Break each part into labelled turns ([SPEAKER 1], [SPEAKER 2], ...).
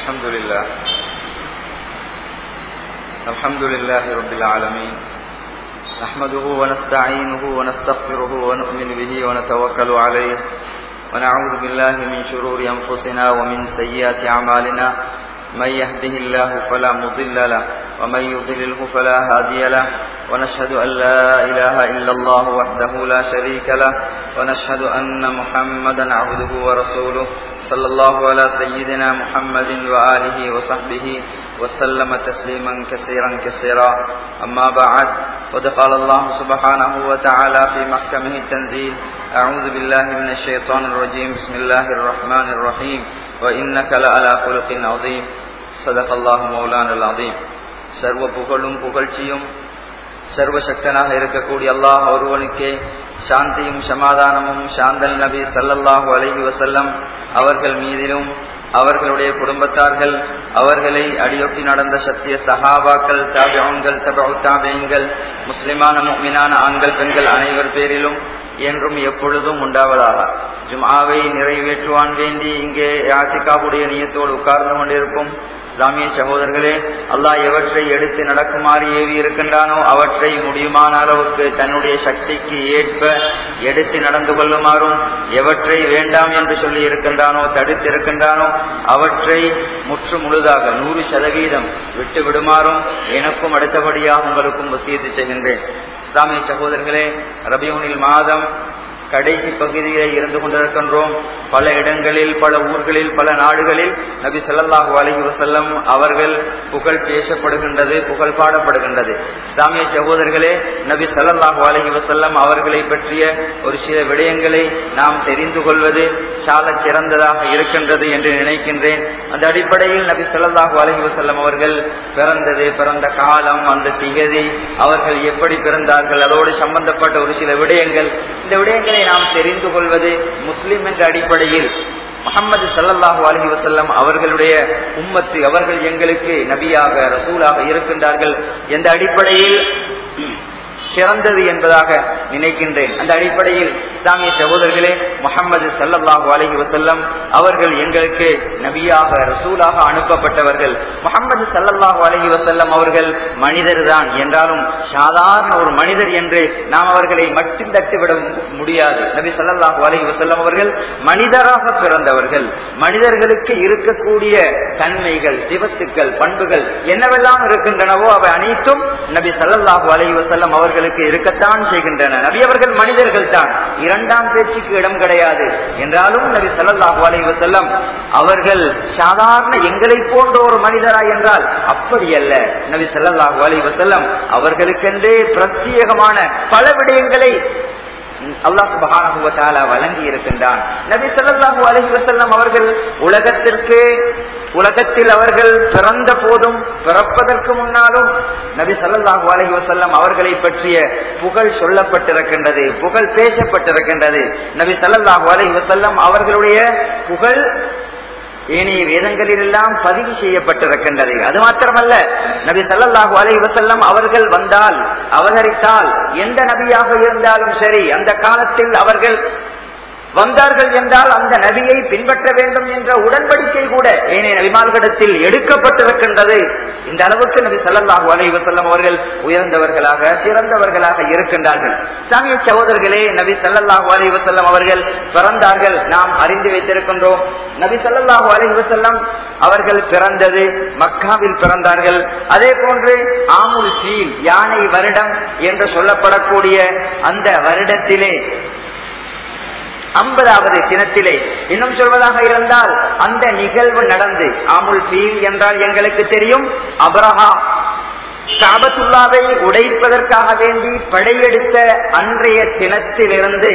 [SPEAKER 1] الحمد لله رب العالمين نحمده ونستعينه ونستغفره ونؤمن به ونتوكل عليه ونعوذ بالله من شرور أنفسنا ومن سيئات أعمالنا من يهده الله فلا مضل له ومن يضلله فلا هادي له ونشهد أن لا إله إلا الله وحده لا شريك له ونشهد أن محمدا عبده ورسوله صلى الله على سيدنا محمد وآله وصحبه وسلم تسليما كثيرا كثيرا أما بعد قد قال الله سبحانه وتعالى في محكمه التنزيل أعوذ بالله من الشيطان الرجيم بسم الله الرحمن الرحيم وإنك لعلى خلق عظيم صدق الله مولانا العظيم சர்வ புகழும் புகழ்ச்சியும் சர்வசக்தனாக இருக்கக்கூடிய அல்லாஹ் ஒருவனுக்கே சாந்தியும் சமாதானமும் சாந்தல் நபி ஸல்லல்லாஹு அலைஹி வஸல்லம் அவர்கள் மீதிலும் அவர்களுடைய குடும்பத்தார்கள் அவர்களை அடியொட்டி நடந்த சத்திய சஹாபாக்கள் தாபிஊன்கள் தபஉ தாபிஈன்கள் முஸ்லிமான முஃமினான ஆண்கள் பெண்கள் அனைவர் பேரிலும் என்றும் எப்பொழுதும் உண்டாவதாக. ஜும்ஆவை நிறைவேற்றுவான் வேண்டி இங்கே இஅ்திகாஃபுடைய நியத்தோடு உட்கார்ந்து கொண்டிருக்கும் இஸ்லாமிய சகோதரர்களே, அல்லாஹ் எவற்றை எடுத்து நடக்குமாறு ஏவி இருக்கின்றானோ அவற்றை முடியுமான அளவுக்கு தன்னுடைய சக்திக்கு ஏற்ப எடுத்து நடந்து கொள்ளுமாறும், எவற்றை வேண்டாம் என்று சொல்லி இருக்கின்றானோ தடுத்து இருக்கின்றானோ அவற்றை முற்று முழுதாக 100% விட்டு விடுமாறும் எனக்கும் அடுத்தபடியாக உங்களுக்கும் வசியத்து செய்கின்றேன். இஸ்லாமிய சகோதரர்களே, ரபியுல் மாதம் கடைசி பகுதியில் இருந்து கொண்டிருக்கின்றோம். பல இடங்களில், பல ஊர்களில், பல நாடுகளில் நபி ஸல்லல்லாஹு அலைஹி வஸல்லம் அவர்கள் புகழ் பேசப்படுகின்றது, புகழ் பாடப்படுகின்றது. இஸ்லாமிய சகோதரர்களே, நபி ஸல்லல்லாஹு அலைஹி வஸல்லம் அவர்களை பற்றிய ஒரு சில விடயங்களை நாம் தெரிந்து கொள்வது சால சிறந்ததாக இருக்கின்றது என்று நினைக்கின்றேன். அந்த அடிப்படையில் நபி ஸல்லல்லாஹு அலைஹி வஸல்லம் அவர்கள் பிறந்த காலம், அந்த திகதி, அவர்கள் எப்படி பிறந்தார்கள், அதோடு சம்பந்தப்பட்ட ஒரு சில விடயங்கள், இந்த விடயங்களை நாம் தெரிந்து கொள்வது முஸ்லிம் என்ற அடிப்படையில் முஹம்மது ஸல்லல்லாஹு அலைஹி வஸல்லம் அவர்களுடைய உம்மத்து, அவர்கள் எங்களுக்கு நபியாக ரசூலாக இருக்கின்றார்கள் என்ற அடிப்படையில் சிறந்தது என்பதாக நினைக்கின்றேன். அந்த அடிப்படையில் இஸ்லாமிய சகோதரர்களே, முஹம்மது ஸல்லல்லாஹு அலைஹி வஸல்லம் அவர்கள் எங்களுக்கு நபியாக ரசூலாக அனுப்பப்பட்டவர்கள். முஹம்மது ஸல்லல்லாஹு அலைஹி வஸல்லம் அவர்கள் மனிதர் தான் என்றாலும் சாதாரண ஒரு மனிதர் என்று நாம் அவர்களை மட்டும் தட்டுவிட முடியாது. நபி ஸல்லல்லாஹு அலைஹி வஸல்லம் அவர்கள் மனிதராக பிறந்தவர்கள். மனிதர்களுக்கு இருக்கக்கூடிய தன்மைகள், சிவத்துக்கள், பண்புகள் என்னவெல்லாம் இருக்கின்றனவோ அவை அனைத்தும் நபி ஸல்லல்லாஹு அலைஹி வஸல்லம் அவர்கள் இருக்கத்தான் செய்கின்றன. நபி அவர்கள் மனிதர்கள் தான், இரண்டாம் பேச்சுக்கு இடம் கிடையாது. என்றாலும் நபி ஸல்லல்லாஹு அலைஹி வஸல்லம் அவர்கள் சாதாரண எங்களை போன்ற ஒரு மனிதரா என்றால் அப்படி அல்ல. நபி ஸல்லல்லாஹு அலைஹி வஸல்லம் அவர்களுக்கென்றே பிரத்யேகமான பல விடயங்களை அல்லாஹ் சுப்ஹானஹு வ தஆலா வழங்கி இருக்கின்றான். நபி ஸல்லல்லாஹு அலைஹி வஸல்லம் அவர்கள் உலகத்தில் அவர்கள் பிறந்த போதும் பிறப்பதற்கு முன்னாலும் நபி ஸல்லல்லாஹு அலைஹி வஸல்லம் அவர்களை பற்றிய புகழ் சொல்லப்பட்டிருக்கின்றது, புகழ் பேசப்பட்டிருக்கின்றது. நபி ஸல்லல்லாஹு அலைஹி வஸல்லம் அவர்களுடைய புகழ் ஏனைய வேதங்களில் எல்லாம் பதிவு செய்யப்பட்டிருக்கின்றது. அது மாத்திரமல்ல, நபி ஸல்லல்லாஹு அலைஹி வஸல்லம் அவர்கள் வந்தால், அவதரித்தால், எந்த நபியாக இருந்தாலும் சரி, அந்த காலத்தில் அவர்கள் வந்தார்கள் என்றால் அந்த நபியை பின்பற்ற வேண்டும் என்ற உடன்படிக்கை கூட ஏனைய நபிமார்களிடத்தில் எடுக்கப்பட்டிருக்கின்றது. இந்த அளவுக்கு நபி ஸல்லல்லாஹு அலைஹி வஸல்லம் அவர்கள் உயர்ந்தவர்களாக, சிறந்தவர்களாக இருக்கின்றார்கள். இஸ்லாமிய சகோதரர்களே, நபி ஸல்லல்லாஹு அலைஹி வஸல்லம் அவர்கள் பிறந்தார்கள், நாம் அறிந்து வைத்திருக்கின்றோம். நபி ஸல்லல்லாஹு அலைஹி வஸல்லம் அவர்கள் பிறந்தது மக்காவில் பிறந்தார்கள். அதே போன்று ஆமுல் ஃபீல், யானை வருடம் என்று சொல்லப்படக்கூடிய அந்த வருடத்திலே 50வது தினத்திலே, இன்னும் சொல்வதாக இருந்தால் அந்த நிகழ்வு நடந்து, ஆமுல் ஃபீல் என்றால் எங்களுக்கு தெரியும், அப்ரஹா கஅபத்துல்லாவை உடைப்பதற்காக வேண்டி படையெடுத்த அன்றைய தினத்திலிருந்து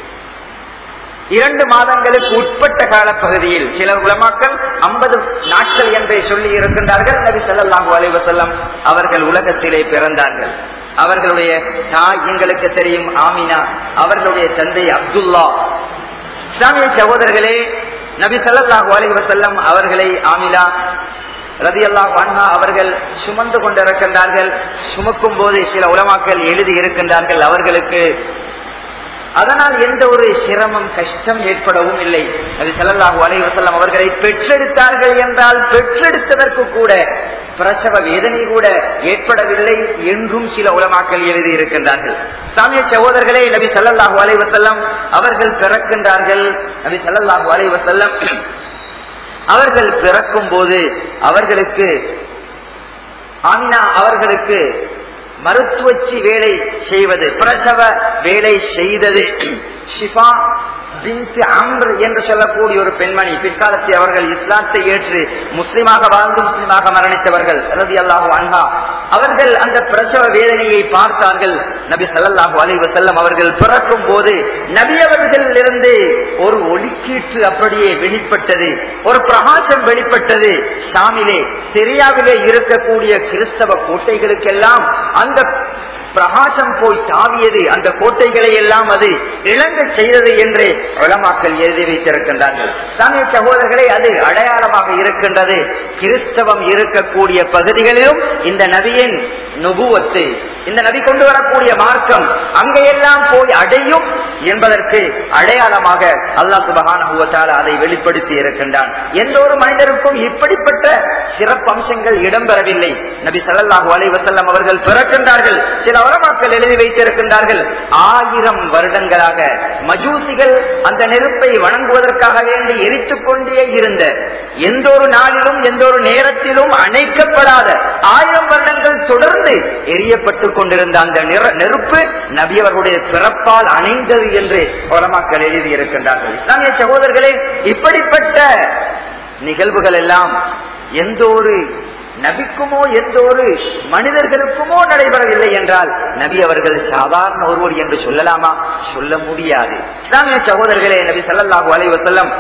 [SPEAKER 1] 2 மாதங்களுக்கு உட்பட்ட காலப்பகுதியில் சில உலமாக்கள் 50 நாட்கள் என்றே சொல்லி இருக்கின்றார்கள். நபி ஸல்லல்லாஹு அலைஹி வஸல்லம் அவர்கள் உலகத்திலே பிறந்தார்கள். அவர்களுடைய தாய் எங்களுக்கு தெரியும், ஆமினா. அவர்களுடைய தந்தை அப்துல்லா. இஸ்லாமிய சகோதரர்களே, நபி ஸல்லல்லாஹு அலைஹி வஸல்லம் அவர்களை ஆமினா ரலியல்லாஹு அன்ஹா அவர்கள் சுமந்து கொண்டிருக்கின்றார்கள். சுமக்கும் போது சில உலமாக்கள் எழுதி இருக்கின்றார்கள், அவர்களுக்கு அதனால் எந்த ஒரு சிரமம் கஷ்டம் ஏற்படவும் இல்லை. நபி ஸல்லல்லாஹு அலைஹி வஸல்லம் அவர்களை பெற்றெடுத்தார்கள் என்றால் பெற்றெடுத்ததற்கு கூட பிரசவ வேதனை கூட ஏற்படவில்லை என்றும் சில உலமாக்கள் எழுதி இருக்கின்றார்கள். சாமிய சகோதரர்களே, நபி ஸல்லல்லாஹு அலைஹி வஸல்லம் அவர்கள் பிறக்கின்றார்கள். நபி ஸல்லல்லாஹு அலைஹி வஸல்லம் அவர்கள் பிறக்கும் போது அவர்களுக்கு ஆமினா அவர்களுக்கு மருத்துவச்சி வேலை செய்வது, பிரசவ வேலை செய்தது ஷிஃபா பின்த் அம்ர் என்று சொல்லக்கூடிய ஒரு பெண்மணி. பிற்காலத்தில் அவர்கள் இஸ்லாத்தை ஏற்று முஸ்லிமாக வாழ்ந்து முஸ்லிமாக மரணித்தவர்கள் ரலியல்லாஹு அன்ஹா. அவர்கள் அந்த பிரசவ வேதனையை பார்த்தார்கள். நபி ஸல்லல்லாஹு அலைஹி வஸல்லம் அவர்கள் பிறக்கும் போது நபி அவர்களிலிருந்து ஒரு ஒளிக்கீற்று அப்படியே வெளிப்பட்டது, ஒரு பிரகாசம் வெளிப்பட்டது. ஷாமிலே சிரியாவிலே இருக்கக்கூடிய கிறிஸ்தவ கோட்டைகளுக்கெல்லாம் அந்த பிரகாசம் போய் தாவியது, அந்த கோட்டைகளை எல்லாம் அது இழங்க செய்தது என்று உலமாக்கள் எழுதி வைத்திருக்கின்றார்கள். சாமிய சகோதரர்களை, அது அடையாளமாக இருக்கின்றது. கிறிஸ்தவம் இருக்கக்கூடிய பகுதிகளிலும் இந்த நபியின் நுபுவத்து, இந்த நபி கொண்டு வரக்கூடிய மார்க்கம் அங்கெல்லாம் போய் அடையும் என்பதற்கு அடையாளமாக அல்லாஹ் சுப்ஹானஹு வ தஆலா அதை வெளிப்படுத்தி இருக்கின்றான். எந்த ஒரு மனிதருக்கும் இப்படிப்பட்ட சிறப்பம்சங்கள் இடம்பெறவில்லை. நபி ஸல்லல்லாஹு அலைஹி வஸல்லம் அவர்கள் பிறக்கின்றார்கள். சில உலமாக்கள் எழுதி வைத்திருக்கின்றார்கள், 1000 வருடங்களாக மஜூசிகள் அந்த நெருப்பை வணங்குவதற்காக வேண்டி எரித்துக் கொண்டே இருந்த, எந்த ஒரு நாளிலும் எந்த ஒரு நேரத்திலும் அணைக்கப்படாத 1000 வருடங்கள் தொடர்ந்து எரியப்பட்டுக் கொண்டிருந்த அந்த நெருப்பு நபி அவர்களுடைய பிறப்பால் அணைந்தது என்று உலமாக்கள் எழுதி இருக்கின்றார்கள். இஸ்லாமிய சகோதரர்களே, இப்படிப்பட்ட நிகழ்வுகள் எல்லாம் எந்த ஒரு நபிக்குமோ எந்த ஒரு மனிதர்களுக்குமோ நடைபெறவில்லை என்றால் நபி அவர்கள் சாதாரண ஒருவர் என்று சொல்லலாமா? சொல்ல முடியாது. இஸ்லாமிய சகோதரர்களே, நபி ஸல்லல்லாஹு அலைஹி வஸல்லம்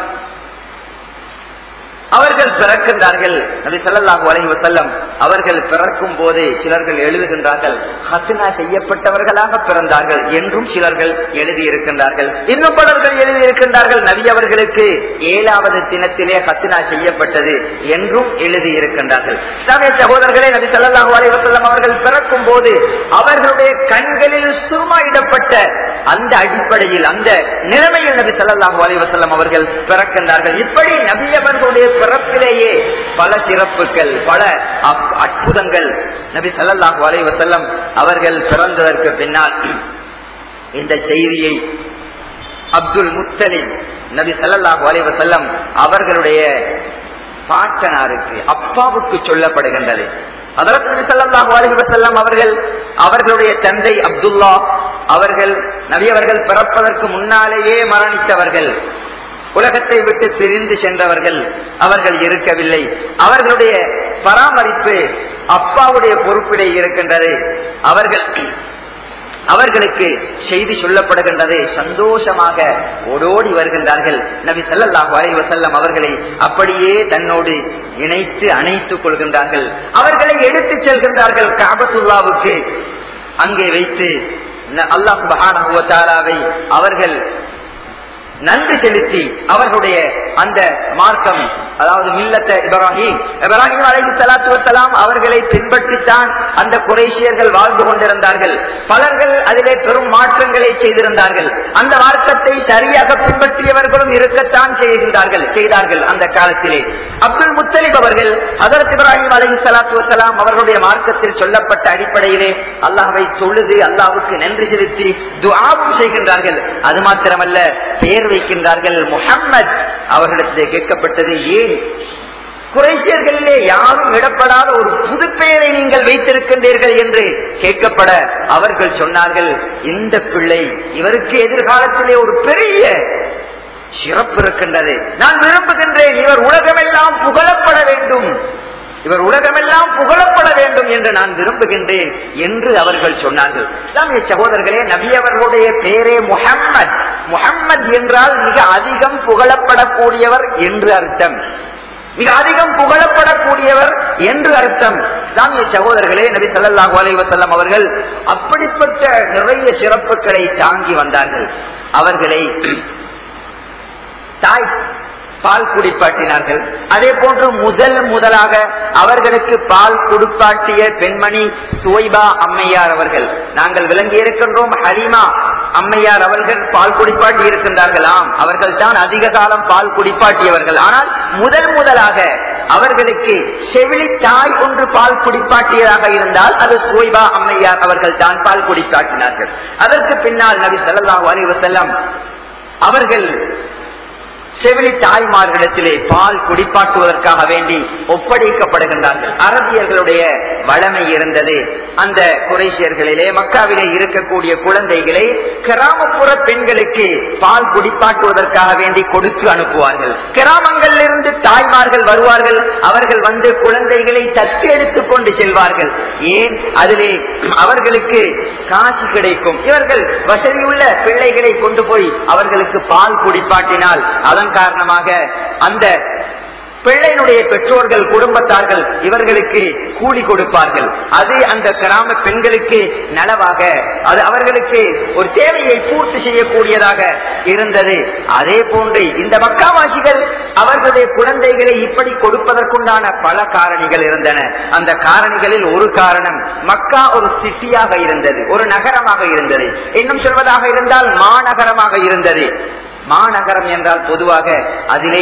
[SPEAKER 1] அவர்கள் பிறக்கின்றார்கள். நபி ஸல்லல்லாஹு அலைஹி வஸல்லம் அவர்கள் பிறக்கும் போதே சிலர்கள் எழுதுகின்றார்கள், ஹத்னா செய்யப்பட்டவர்களாக பிறந்தார்கள் என்றும் சிலர்கள் எழுதி இருக்கின்றார்கள். இன்னும் பலர்கள் எழுதி இருக்கின்றார்கள், நபி அவர்களுக்கு 7வது தினத்திலே ஹத்னா செய்யப்பட்டது என்றும் எழுதி இருக்கின்றார்கள். இஸ்லாமிய சகோதரர்களே, நபி ஸல்லல்லாஹு அலைஹி வஸல்லம் அவர்கள் பிறக்கும் போது அவர்களுடைய கண்களில் சுருமாயிடப்பட்ட அந்த அடிப்படையில், அந்த நிலைமையில் நபி ஸல்லல்லாஹு அலைஹி வஸல்லம் அவர்கள் பிறக்கின்றார்கள். இப்படி நபி அவர்களுடைய பிறப்பிலேயே பல சிறப்புகள், பல அற்புதங்கள். நபி ஸல்லல்லாஹு அலைஹி வஸல்லம் அவர்கள் பிறந்ததற்கு பின்னால் இந்த செய்தியை அப்துல் முத்தலிப் நபி ஸல்லல்லாஹு அலைஹி வஸல்லம் அவர்களுடைய பாட்டனாருக்கு, அப்பாவுக்கு சொல்லப்படுகின்றது. ஹஜ்ரத் நபி ஸல்லல்லாஹு அலைஹி வஸல்லம் அவர்கள் அவர்களுடைய தந்தை அப்துல்லா அவர்கள் நபி அவர்கள் பிறப்பதற்கு முன்னாலேயே மரணித்தவர்கள், உலகத்தை விட்டு பிரிந்து சென்றவர்கள். அவர்கள் இருக்கவில்லை. அவர்களுடைய பராமரிப்பு அப்பாவுடைய பொறுப்பிலே இருக்கின்றது. அவர்களுக்கு செய்தி சொல்லப்படுகின்றது. சந்தோஷமாக ஓடோடி வருகின்றார்கள். நபி ஸல்லல்லாஹு அலைஹி வஸல்லம் அவர்களை அப்படியே தன்னோடு இணைத்து அணைத்துக் கொள்கின்றார்கள். அவர்களை எடுத்துச் செல்கின்றார்கள் கஅபத்துல்லாவுக்கு. அங்கே வைத்து அல்லாஹ் சுப்ஹானஹு வ தஆலாவை அவர்கள் நன்றி செலுத்தி அவர்களுடைய அந்த மார்க்கம், அதாவது மில்லத்த இப்ராஹிம் அலைஹிஸ்ஸலாத்து வஸ்ஸலாம் அவர்களை பின்பற்றித்தான் அந்த குறைஷியர்கள் வாழ்ந்து கொண்டிருந்தார்கள். பலர்கள் அதிலே பெரும் மாற்றங்களை செய்திருந்தார்கள். அந்த மார்க்கத்தை சரியாக பின்பற்றியவர்களும் இருக்கத்தான் செய்தார்கள். அந்த காலத்திலே அப்துல் முத்தலிப் அவர்கள் ஹஜ்ரத் இப்ராஹிம் அலைஹிஸ்ஸலாத்து வஸ்ஸலாம் அவர்களுடைய மார்க்கத்தில் சொல்லப்பட்ட அடிப்படையிலே அல்லாஹ்வை தொழுது அல்லாஹ்வுக்கு நன்றி செலுத்தி துஆவும் செய்கின்றார்கள். அது மாத்திரமல்ல, பெயர் வைக்கின்றார்கள் முஹம்மத். அவர்களிடத்திலே கேட்கப்பட்டது, ஏன் குறைஷியர்களிலே யாரும் இடப்படாத ஒரு புது பெயரை நீங்கள் வைத்திருக்கின்றீர்கள் என்று கேட்கப்பட அவர்கள் சொன்னார்கள், இந்த பிள்ளை இவருக்கு எதிர்காலத்திலே ஒரு பெரிய சிறப்பு இருக்கின்றது. நான் விரும்புகின்றேன், இவர் உலகமெல்லாம் புகழப்பட வேண்டும், இவர் உலகமெல்லாம் புகழப்பட வேண்டும் என்று நான் விரும்புகின்றேன் என்று அவர்கள் சொன்னார்கள். இஸ்லாமிய சகோதரர்களே, நபி அவர்களுடைய பெயரே முஹம்மத். முஹம்மத் என்றால் மிக அதிகம் புகழப்படக்கூடியவர் என்று அர்த்தம், மிக அதிகம் புகழப்படக்கூடியவர் என்று அர்த்தம். இஸ்லாமிய சகோதரர்களே, நபி ஸல்லல்லாஹு அலைஹி வஸல்லம் அவர்கள் அப்படிப்பட்ட நிறைய சிறப்புகளை தாங்கி வந்தார்கள். அவர்களை தாய் பால் குடிப்பாட்டினார்கள். அதே போன்று முதலாக அவர்களுக்கு பால் குடிப்பாட்டிய பெண்மணி சுவைபா அம்மையார் அவர்கள். நாங்கள் விளங்கி இருக்கின்றோம், ஹலீமா அம்மையார் அவர்கள் பால் குடிப்பாட்டி இருக்கின்றார்களாம். அவர்கள் தான் அதிக காலம் பால் குடிப்பாட்டியவர்கள். ஆனால் முதலாக அவர்களுக்கு செவிலி தாய் ஒன்று பால் குடிப்பாட்டியதாக இருந்தால் அது சுவைபா அம்மையார் அவர்கள் தான் பால் குடிப்பாட்டினார்கள். அதற்கு பின்னால் நபி ஸல்லல்லாஹு அலைஹி வஸல்லம் அவர்கள் செவிலி தாய்மார்களிடத்திலே பால் குடிப்பாட்டுவதற்காக வேண்டி ஒப்படைக்கப்படுகின்றார்கள். அரபியர்களுடைய வளமை இருந்தது. அந்த குறைஷியர்களிலே மக்காவிலே இருக்கக்கூடிய குழந்தைகளை கிராமப்புற பெண்களுக்கு பால் குடிப்பாட்டுவதற்காக வேண்டி கொடுத்து அனுப்புவார்கள். கிராமங்களிலிருந்து தாய்மார்கள் வருவார்கள். அவர்கள் வந்து குழந்தைகளை தத்து எடுத்துக் கொண்டு செல்வார்கள். ஏன்? அதிலே அவர்களுக்கு காசு கிடைக்கும். இவர்கள் வசதியுள்ள பிள்ளைகளை கொண்டு போய் அவர்களுக்கு பால் குடிப்பாட்டினால் அதன் காரணமாக அந்த பிள்ளையினுடைய பெற்றோர்கள் குடும்பத்தார்கள் இவர்களுக்கு கூலி கொடுப்பார்கள். அது அந்த கிராம பெண்களுக்கு நலவாக, அது அவர்களுக்கு ஒரு தேவையை பூர்த்தி செய்யக்கூடியதாக இருந்தது. அதே போன்று இந்த மக்காவாசிகள் அவர்களுடைய குழந்தைகளை இப்படி கொடுப்பதற்குண்டான பல காரணிகள் இருந்தன. அந்த காரணிகளில் ஒரு காரணம், மக்கா ஒரு சிட்டியாக இருந்தது, ஒரு நகரமாக இருந்தது. இன்னும் சொல்வதாக இருந்தால் மாநகரமாக இருந்தது. மாநகரம் என்றால் பொதுவாக அதிலே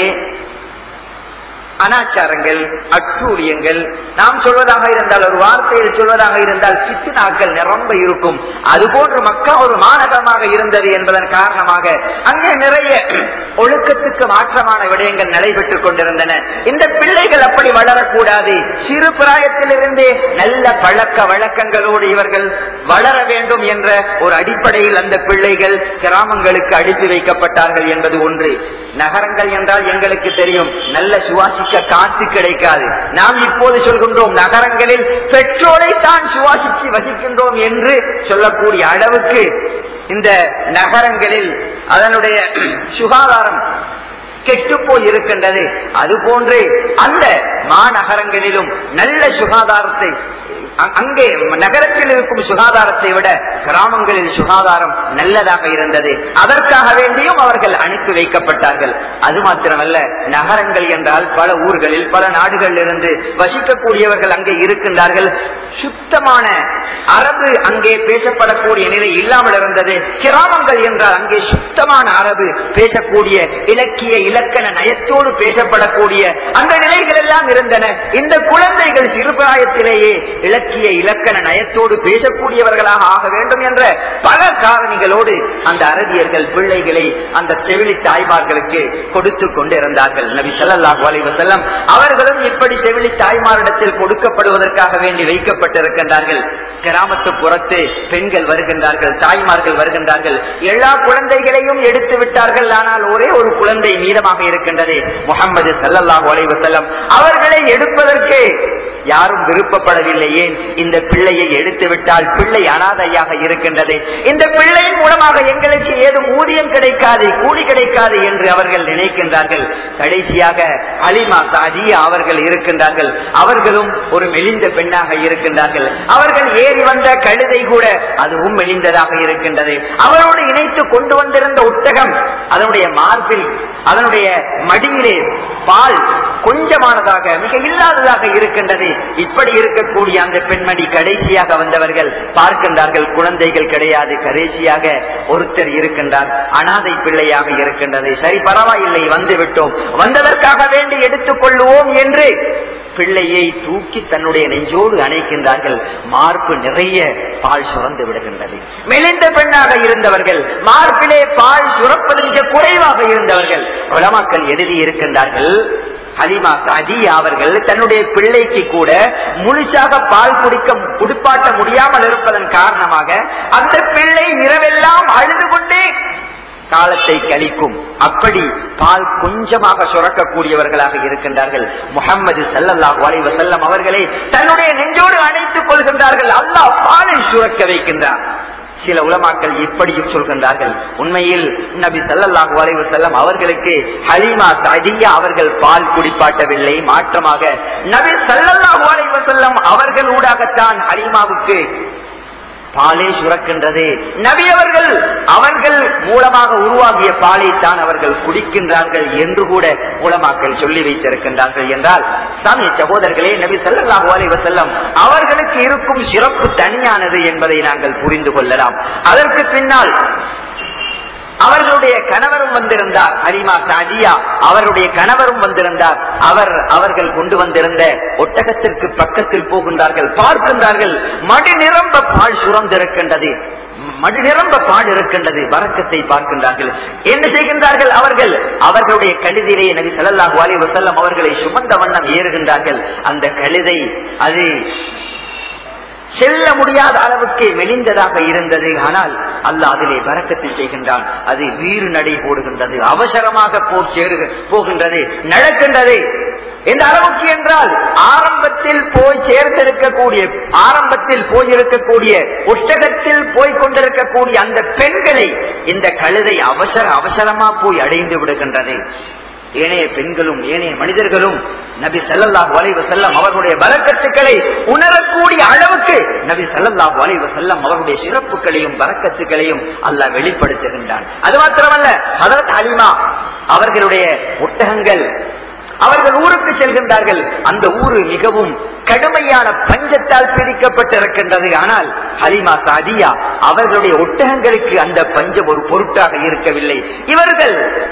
[SPEAKER 1] அனாச்சாரங்கள், அட்டூழியங்கள், நாம் சொல்வதாக இருந்தால் ஒரு வார்த்தையில் சொல்வதாக இருந்தால் சித்தினாக்கள் நிரம்ப இருக்கும். அதுபோன்று மக்கா ஒரு மாநகரமாக இருந்தது என்பதன் காரணமாக அங்கே நிறைய ஒழுக்கத்துக்கு மாற்றமான விடயங்கள் நடைபெற்றுக் கொண்டிருந்தன. இந்த பிள்ளைகள் அப்படி வளரக்கூடாது. சிறு பிராயத்திலிருந்தே நல்ல பழக்க வழக்கங்களோடு இவர்கள் வளர வேண்டும் என்ற ஒரு அடிப்படையில் அந்த பிள்ளைகள் கிராமங்களுக்கு அனுப்பி வைக்கப்பட்டார்கள் என்பது ஒன்று. நகரங்கள் என்றால் எங்களுக்கு தெரியும், நல்ல சுவாசிக்க காற்று கிடைக்காது. நாம் இப்போது சொல்கின்றோம் நகரங்களில் பெட்ரோலை தான் சுவாசித்து வசிக்கின்றோம் என்று சொல்லக்கூடிய அளவுக்கு இந்த நகரங்களில் அதனுடைய சுகாதாரம் கெட்டுப்போய் இருக்கின்றது. அதுபோன்று அந்த மாநகரங்களிலும் நல்ல சுகாதாரத்தை, அங்கே நகரத்தில் இருக்கும் சுகாதாரத்தை விட கிராமங்களில் சுகாதாரம் நல்லதாக இருந்தது. அதற்காக வேண்டியும் அவர்கள் அனுப்பி வைக்கப்பட்டார்கள். அது மாத்திரமல்ல, நகரங்கள் என்றால் பல ஊர்களில் பல நாடுகளில் இருந்து வசிக்கக்கூடியவர்கள் அங்கே இருக்கின்றார்கள். சுத்தமான அரபு அங்கே பேசப்படக்கூடிய நிலை இல்லாமல் இருந்தது. கிராமங்கள் என்றால் அங்கே சுத்தமான அரபு பேசக்கூடிய, இலக்கிய இலக்கண நயத்தோடு பேசப்படக்கூடிய அந்த நிலைகள் எல்லாம் இருந்தன. இந்த குழந்தைகள் சிறுபிராயத்திலேயே இலக்கிய இலக்கண நயத்தோடு பேசக்கூடியவர்களாக ஆக வேண்டும் என்ற பல காரணிகளோடு அந்த அரபியர்கள் பிள்ளைகளை அந்த செவிலி தாய்மார்களுக்கு கொடுத்து கொண்டிருந்தார்கள். நபி ஸல்லல்லாஹு அலைஹி வஸல்லம் அவர்களும் இப்படி செவிலி தாய்மாரிடத்தில் கொடுக்கப்படுவதற்காக வேண்டி வைக்கப்பட்டிருக்கின்றார்கள். கிராமத்து புறத்து பெண்கள் வருகின்றார்கள், தாய்மார்கள் வருகின்றார்கள். எல்லா குழந்தைகளையும் எடுத்து விட்டார்கள். ஆனால் ஒரே ஒரு குழந்தை மீதமாக இருக்கின்றது. முஹம்மது ஸல்லல்லாஹு அலைஹி வஸல்லம் அவர்களை எடுப்பதற்கு யாரும் விருப்பப்படவில்லை. ஏன்? இந்த பிள்ளையை எடுத்து விட்டால் பிள்ளை அனாதையாக இருக்கின்றது. இந்த பிள்ளையின் மூலமாக எங்களுக்கு ஏதும் ஊதியம் கிடைக்காது, கூலி கிடைக்காது என்று அவர்கள் நினைக்கின்றார்கள். கடைசியாக ஹலீமா சாதியா அவர்கள் இருக்கின்றார்கள். அவர்களும் ஒரு மெலிந்த பெண்ணாக இருக்கின்றார்கள். அவர்கள் ஏறி வந்த கழுதை கூட அதுவும் மெலிந்ததாக இருக்கின்றது. அவரோடு இணைத்து கொண்டு வந்திருந்த ஒட்டகம் அதனுடைய மார்பில், அதனுடைய மடியிலே பால் கொஞ்சமானதாக, மிக இல்லாததாக இருக்கின்றது. இப்படி இருக்கக்கூடிய அந்த பெண்மணி கடைசியாக வந்தவர்கள் பார்க்கின்றார்கள், குழந்தைகள் கிடையாது. கடைசியாக ஒருத்தர் இருக்கின்றார், அனாதை பிள்ளையாக இருக்கின்றது. சரி, பரவாயில்லை, வந்து விட்டோம், வந்ததற்காக வேண்டி எடுத்துக் கொள்வோம் என்று பிள்ளையை தூக்கி தன்னுடைய நெஞ்சோடு அணைக்கின்றார்கள். மார்பு நிறைய பால் சுரந்து விடுகின்றது. மெலிந்த பெண்ணாக இருந்தவர்கள், மார்பிலே பால் சுரப்பது மிக குறைவாக இருந்தவர்கள். உலமாக்கள் எழுதி இருக்கின்றார்கள், ஹலீமா சாதியா அவர்கள் தன்னுடைய பிள்ளைக்கு கூட முழுசாக பால் குடிப்பாட்ட முடியாமல் இருப்பதன் காரணமாக அந்த பிள்ளை இரவெல்லாம் அழுது கொண்டே காலத்தை கழிக்கும். அப்படி பால் கொஞ்சமாக சுரக்கக்கூடியவர்களாக இருக்கின்றார்கள். முஹம்மது ஸல்லல்லாஹு அலைஹி வஸல்லம் அவர்களை தன்னுடைய நெஞ்சோடு அணைத்துக் கொள்கின்றார்கள். அல்லாஹ் பாலை சுரக்க வைக்கின்றார். சில உலமாக்கள் இப்படியும் சொல்கின்றார்கள், உண்மையில் நபி ஸல்லல்லாஹு அலைஹி வஸல்லம் அவர்களுக்கு ஹலீமா சாதியா அவர்கள் பால் குடிப்பாட்டவில்லை. மாற்றமாக நபி ஸல்லல்லாஹு அலைஹி வஸல்லம் அவர்களூடாகத்தான் ஹலீமாவுக்கு
[SPEAKER 2] பாலே சுரக்கின்றது. நபி அவர்கள் மூலமாக உருவாகிய பாலை தான் அவர்கள் குடிக்கின்றார்கள் என்று கூட மூலமாக்கள் சொல்லி வைத்திருக்கின்றார்கள் என்றால், சாமி சகோதரர்களே, நபி ஸல்லல்லாஹு அலைஹி வஸல்லம் அவர்களுக்கு இருக்கும் சிறப்பு தனியானது என்பதை நாங்கள் புரிந்து கொள்ளலாம். அதற்கு பின்னால் அவர்களுடைய கணவரும் வந்திருந்தார். ஹலீமா சாதியா அவருடைய கணவரும் வந்திருந்தார். அவர்கள் கொண்டு வந்திருந்த ஒட்டகத்திற்கு பக்கத்தில் போகின்றார்கள், பார்க்கின்றார்கள், மடி நிரம்ப பால் சுரந்திருக்கின்றது, மடி நிரம்ப பால் இருக்கின்றது. பரக்கத்தை பார்க்கின்றார்கள். என்ன செய்கின்றார்கள்? அவர்களுடைய கழுதிலே நபி ஸல்லல்லாஹு அலைஹி வஸல்லம் அவர்களை சுமந்த வண்ணம் ஏறுகின்றார்கள். அந்த கழுதை அது செல்ல முடியாத அளவுக்கு மெலிந்ததாக இருந்தது. ஆனால் அல்லாஹ் அதிலே பரக்கத்தை செய்கின்றான். அது வீறு நடை போடுகின்றது, அவசரமாக போகின்றது, நடக்கின்றது. எந்த அளவுக்கு என்றால், ஆரம்பத்தில் போயிருக்கக்கூடிய ஒட்டகத்தில் போய் கொண்டிருக்கக்கூடிய அந்த பெண்களை இந்த கழுதை அவசரமா போய் அடைந்து விடுகின்றது. ஏனைய பெண்களும் ஏனைய மனிதர்களும் நபி ஸல்லல்லாஹு அலைஹி வஸல்லம் அவர்களுடைய பரக்கத்துக்களை உணரக்கூடிய அளவுக்கு நபி ஸல்லல்லாஹு அலைஹி வஸல்லம் அவர்களுடைய சிறப்புகளையும் பரக்கத்துகளையும் அல்லாஹ் வெளிப்படுத்துகின்றான். அது மாத்திரமல்ல, ஹஜ்ரத் ஹலீமா அவர்களுடைய ஒட்டகங்கள், அவர்கள் ஊருக்கு செல்கின்றார்கள். அந்த ஊரு மிகவும் கடுமையான பஞ்சத்தால் பீடிக்கப்பட்டிருக்கின்றது. ஆனால் ஹலீமா சாதியா அவர்களுடைய ஒட்டகங்களுக்கு அந்த பஞ்சம் ஒரு பொருட்டாக இருக்கவில்லை. இவர்கள்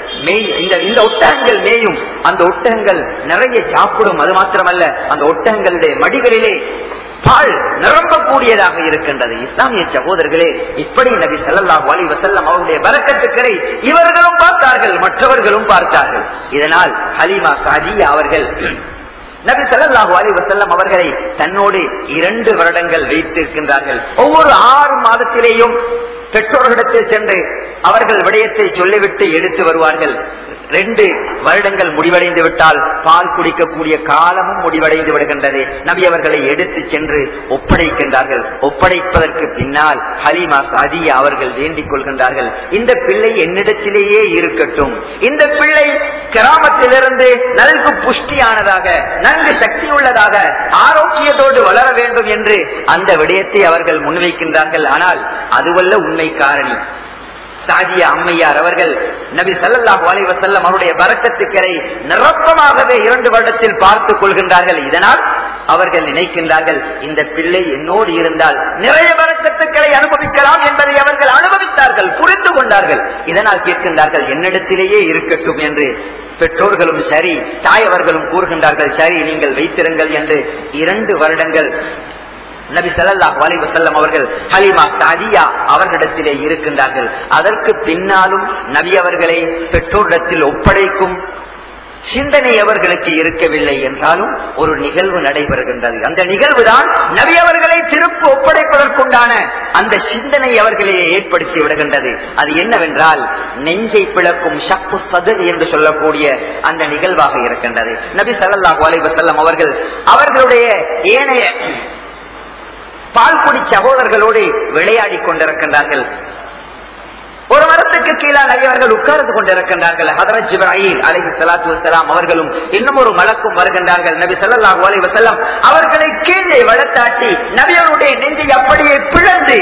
[SPEAKER 2] இந்த ஒட்டகங்கள் மேயும், அந்த ஒட்டகங்கள் நிறைய சாப்பிடும். அது மாத்திரமல்ல, அந்த ஒட்டகங்களுடைய மடிகளிலே பால் நிரம்பக்கூடியதாக இருக்கின்றது. இஸ்லாமிய சகோதரர்களே, இப்படி நபி ஸல்லல்லாஹு அலைஹி வஸல்லம் அவருடைய பரக்கத்துக்களை இவர்களும் பார்த்தார்கள், மற்றவர்களும் பார்த்தார்கள். இதனால் ஹலீமா சாதியா அவர்கள் நபி ஸல்லல்லாஹு அலைஹி வஸல்லம் அவர்களை தன்னோடு 2 வருடங்கள் வைத்திருக்கின்றார்கள். ஒவ்வொரு 6 மாதத்திலேயும் பெற்றோர்களிடத்தில் சென்று அவர்கள் விடயத்தை சொல்லிவிட்டு எடுத்து வருவார்கள். 2 வருடங்கள் முடிவடைந்து விட்டால் பால் குடிக்கக்கூடிய காலமும் முடிவடைந்து விடுகின்றது. நபி அவர்களை எடுத்து சென்று ஒப்படைக்கின்றார்கள். ஒப்படைப்பதற்கு பின்னால் ஹலீமா சாதியா அவர்கள் வேண்டிக் கொள்கின்றார்கள், இந்த பிள்ளை என்னிடத்திலேயே இருக்கட்டும், இந்த பிள்ளை கிராமத்திலிருந்து நன்கு புஷ்டியானதாக, நன்கு சக்தி உள்ளதாக, ஆரோக்கியத்தோடு வளர வேண்டும் என்று அந்த விடயத்தை அவர்கள் முன்வைக்கின்றார்கள். ஆனால் அதுவல்ல உண்மை காரணி. சாதியா அம்மையார் அவர்கள் நபி ஸல்லல்லாஹு அலைஹி வஸல்லம் அவருடைய பரக்கத்துக்களை நிரப்பமாகவே 2 வருடத்தில் பார்த்துக் கொள்கின்றார்கள். இதனால் அவர்கள் நினைக்கின்றார்கள், இந்த பிள்ளை என்னோடு இருந்தால் நிறைய பரக்கத்துக்களை அனுபவிக்கலாம் என்பதை அவர்கள் அனுபவித்தார்கள், புரிந்து கொண்டார்கள். இதனால் கேட்கின்றார்கள், என்னிடத்திலேயே இருக்கட்டும் என்று. பெற்றோர்களும் சரி, தாய் அவர்களும் கூறுகின்றார்கள், சரி நீங்கள் வைத்திருங்கள் என்று. 2 வருடங்கள் நபி ஸல்லல்லாஹு அலைஹி வஸல்லம் அவர்கள் ஹலீமா சாதியா அவர்களிடத்திலே இருக்கின்றார்கள். அதற்கு பின்னாலும் நபி அவர்களை பெற்றோரிடத்தில் ஒப்படைக்கும் சிந்தனை அவர்களுக்கு இருக்கவில்லை. என்றாலும் ஒரு நிகழ்வு நடைபெறுகின்றது. அந்த நிகழ்வுதான் நபி அவர்களை திருப்பி ஒப்படைப்பதற்குண்டான அந்த சிந்தனை அவர்களே ஏற்படுத்தி விடுகின்றது. அது என்னவென்றால், நெஞ்சை பிளக்கும் ஷக்கு சதர் என்று சொல்லக்கூடிய அந்த நிகழ்வாக இருக்கின்றது. நபி ஸல்லல்லாஹு அலைஹி வஸல்லம் அவர்கள் அவர்களுடைய ஏனைய பால்குடி சகோதரர்களோடு விளையாடி கொண்டிருக்கின்றார்கள். ஒரு மரத்துக்கு கீழே நபியவர்கள் உட்கார்ந்து கொண்டிருக்கின்றார்கள். ஹதரத் ஜிப்ராயில் அலைஹிஸ்ஸலாத்து வஸ்ஸலாம் அவர்களும் இன்னும் ஒரு மலக்கும் வருகின்றார்கள். நபி ஸல்லல்லாஹு அலைஹி வஸல்லம் அவர்களை கீழே வளர்த்தாட்டி நபியவருடைய நெஞ்சை அப்படியே பிளந்து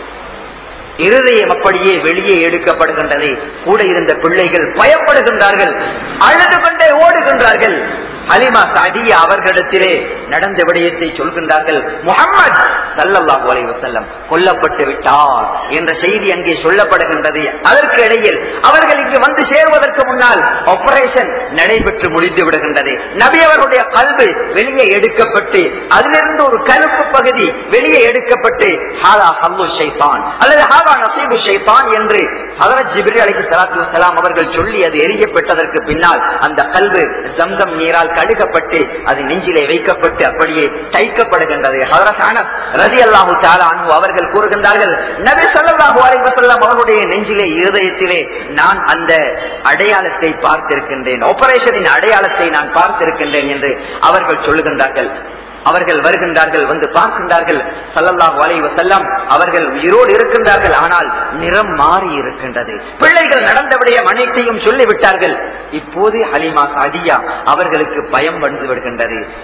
[SPEAKER 2] இருதயம் அப்படியே வெளியே எடுக்கப்படுகின்றது. கூட இருந்த பிள்ளைகள் பயப்படுகின்றார்கள், அழுது கொண்டே ஓடுகின்றார்கள். ஹலீமா சாதியா அவர்களிடத்திலே நடந்த விடயத்தை சொல்கின்றார்கள். முஹம்மது ஸல்லல்லாஹு அலைஹி வஸல்லம் கொல்லப்பட்டு விட்டார் என்ற செய்தி அங்கே சொல்லப்படுகின்றது. அதற்கு இடையில் அவர்கள் இங்கு வந்து சேருவதற்கு முன்னால் ஆபரேஷன் நடைபெற்று முடிந்து விடுகின்றது. நபி அவருடைய கல்வி வெளியே எடுக்கப்பட்டு அதிலிருந்து ஒரு கருப்பு பகுதி வெளியே எடுக்கப்பட்டு ஹாலா ஹல்லு ஷைத்தான் அல்லது ஹாலா நசீபு ஷைத்தான் என்று ஹஜ்ரத் ஜிப்ரீல் அலைஹிஸ்ஸலாத்து வஸ்ஸலாம் அவர்கள் சொல்லி அது எரியப்பட்டதற்கு பின்னால் அந்த கல்வி ஜம்சம் நீரால் கழுகப்பட்டு அது நெஞ்சிலே வைக்கப்பட்டு அப்படியே தைக்கப்படுகின்றது. ஹஜ்ரத் அனஸ் ரலியல்லாஹு தஆலா அன்ஹு அவர்கள் கூறுகின்றார்கள், நபி ஸல்லல்லாஹு அலைஹி வஸல்லம் அவருடைய நெஞ்சிலே இருதயத்திலே நான் அந்த அடையாளத்தை பார்த்திருக்கின்றேன், ஆபரேஷனின் அடையாளத்தை நான் பார்த்திருக்கின்றேன் என்று அவர்கள் சொல்லுகின்றார்கள். அவர்கள் வருகின்றார்கள், வந்து பார்க்கின்றார்கள். ஸல்லல்லாஹு அலைஹி வஸல்லம் அவர்கள் உயிரோடு இருக்கின்றார்கள், ஆனால் நிறம் மாறி இருக்கின்றது. பிள்ளைகள் நடந்த விடயம் அனைத்தையும் சொல்லிவிட்டார்கள். இப்போது ஹலீமா சாதியா அவர்களுக்கு பயம் வந்து விடுகின்றது.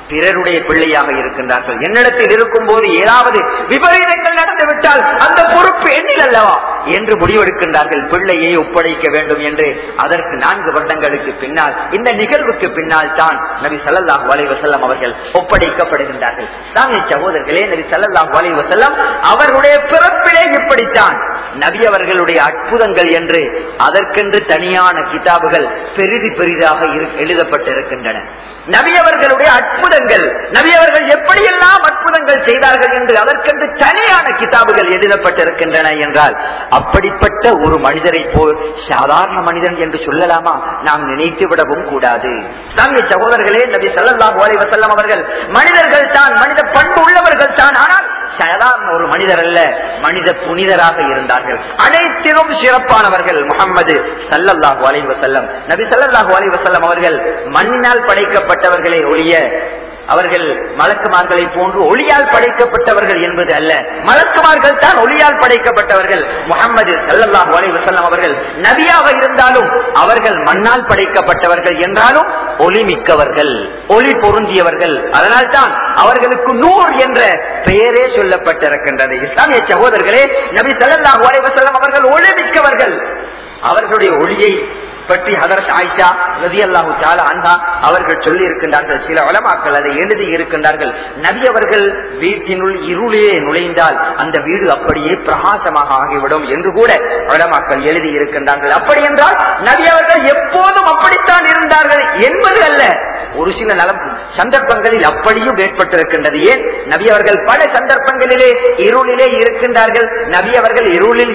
[SPEAKER 2] பிறருடைய பிள்ளையாக இருக்கின்றார்கள். என்னிடத்தில் இருக்கும் போது ஏதாவது விபரீதங்கள் நடந்துவிட்டால் அந்த பொறுப்பு எண்ணில் அல்லவா என்று முடிவெடுக்கின்றார்கள். பிள்ளையை ஒப்படைக்க வேண்டும் என்று. அதற்கு 4 வருடங்களுக்கு பின்னால், இந்த நிகழ்வுக்கு பின்னால் தான் நபி ஸல்லல்லாஹு அலைஹி வஸல்லம் அவர்கள் ஒப்படைக்கப்படுகின்றார்கள். தாமிய சகோதரர்களே, நபி ஸல்லல்லாஹு அலைஹி வஸல்லம் அவர்களுடைய பிறப்பிலே இப்படித்தான். நபி அவர்களுடைய அற்புதங்கள் என்று அதற்கென்று தனியான கிதாபுகள் பெரிதாக எழுதப்பட்டிருக்கின்றன. நபி அவர்களுடைய அற்புதங்கள், நபி அவர்கள் எப்படியெல்லாம் அற்புதங்கள் செய்தார்கள் என்று அதற்கென்று தனியான கிதாபுகள் எழுதப்பட்டிருக்கின்றன என்றால், அப்படிப்பட்ட ஒரு மனிதரை போல் சாதாரண மனிதன் என்று சொல்லலாமா? நாம் நினைத்து விடவும் கூடாது. தாமிய சகோதரர்களே, நபி ஸல்லல்லாஹு அலைஹி வஸல்லம் அவர்கள் மனிதர்கள் தான், மனித பண்பு உள்ளவர்கள் தான். ஆனால் சாதாரண ஒரு மனிதர் அல்ல, மனித புனிதராக இருந்தார்கள். அனைத்திலும் சிறப்பானவர்கள் முஹம்மது ஸல்லல்லாஹு அலைஹி வஸல்லம். நபி ஸல்லல்லாஹு அலைஹி வஸல்லம் அவர்கள் மண்ணினால் படைக்கப்பட்டவர்களே ஒழிய அவர்கள் மலக்குமார்களை போன்று ஒளியால் படைக்கப்பட்டவர்கள் என்பது அல்ல. மலக்குமார்கள் தான் ஒளியால் படைக்கப்பட்டவர்கள். முஹம்மது ஸல்லல்லாஹு அலைஹி வஸல்லம் அவர்கள் நபியாக இருந்தாலும் அவர்கள் மண்ணால் படைக்கப்பட்டவர்கள் என்றாலும் ஒளி மிக்கவர்கள், ஒளி பொருந்தியவர்கள். அதனால் தான் அவர்களுக்கு நூர் என்ற பெயரே சொல்லப்பட்டிருக்கின்றது. இஸ்லாமிய சகோதரர்களே, நபி ஸல்லல்லாஹு அலைஹி வஸல்லம் அவர்கள் ஒளி மிக்கவர்கள். அவர்களுடைய ஒளியை பற்றி ஹதரத் ஆயிஷா ரலியல்லாஹு தஆலா அன்ஹா அவர்கள் சொல்லி இருக்கின்றார்கள். சில உலமாக்கள் அதை எழுதி இருக்கின்றார்கள். நபி அவர்கள் வீட்டினுள் இருளே நுழைந்தால் அந்த வீடு அப்படியே பிரகாசமாக ஆகிவிடும் என்று கூட உலமாக்கள் எழுதி இருக்கின்றார்கள். அப்படி என்றால் நபி அவர்கள் எப்போதும் அப்படித்தான் இருந்தார்கள் என்பது அல்ல. ஒரு சில சந்தர்ப்பங்களில் அப்படியும் ஏற்பட்டிருக்கின்றது. ஏன்? நபி அவர்கள் பல சந்தர்ப்பங்களிலே இருளிலே இருக்கின்றார்கள். நபி அவர்கள் இருளில்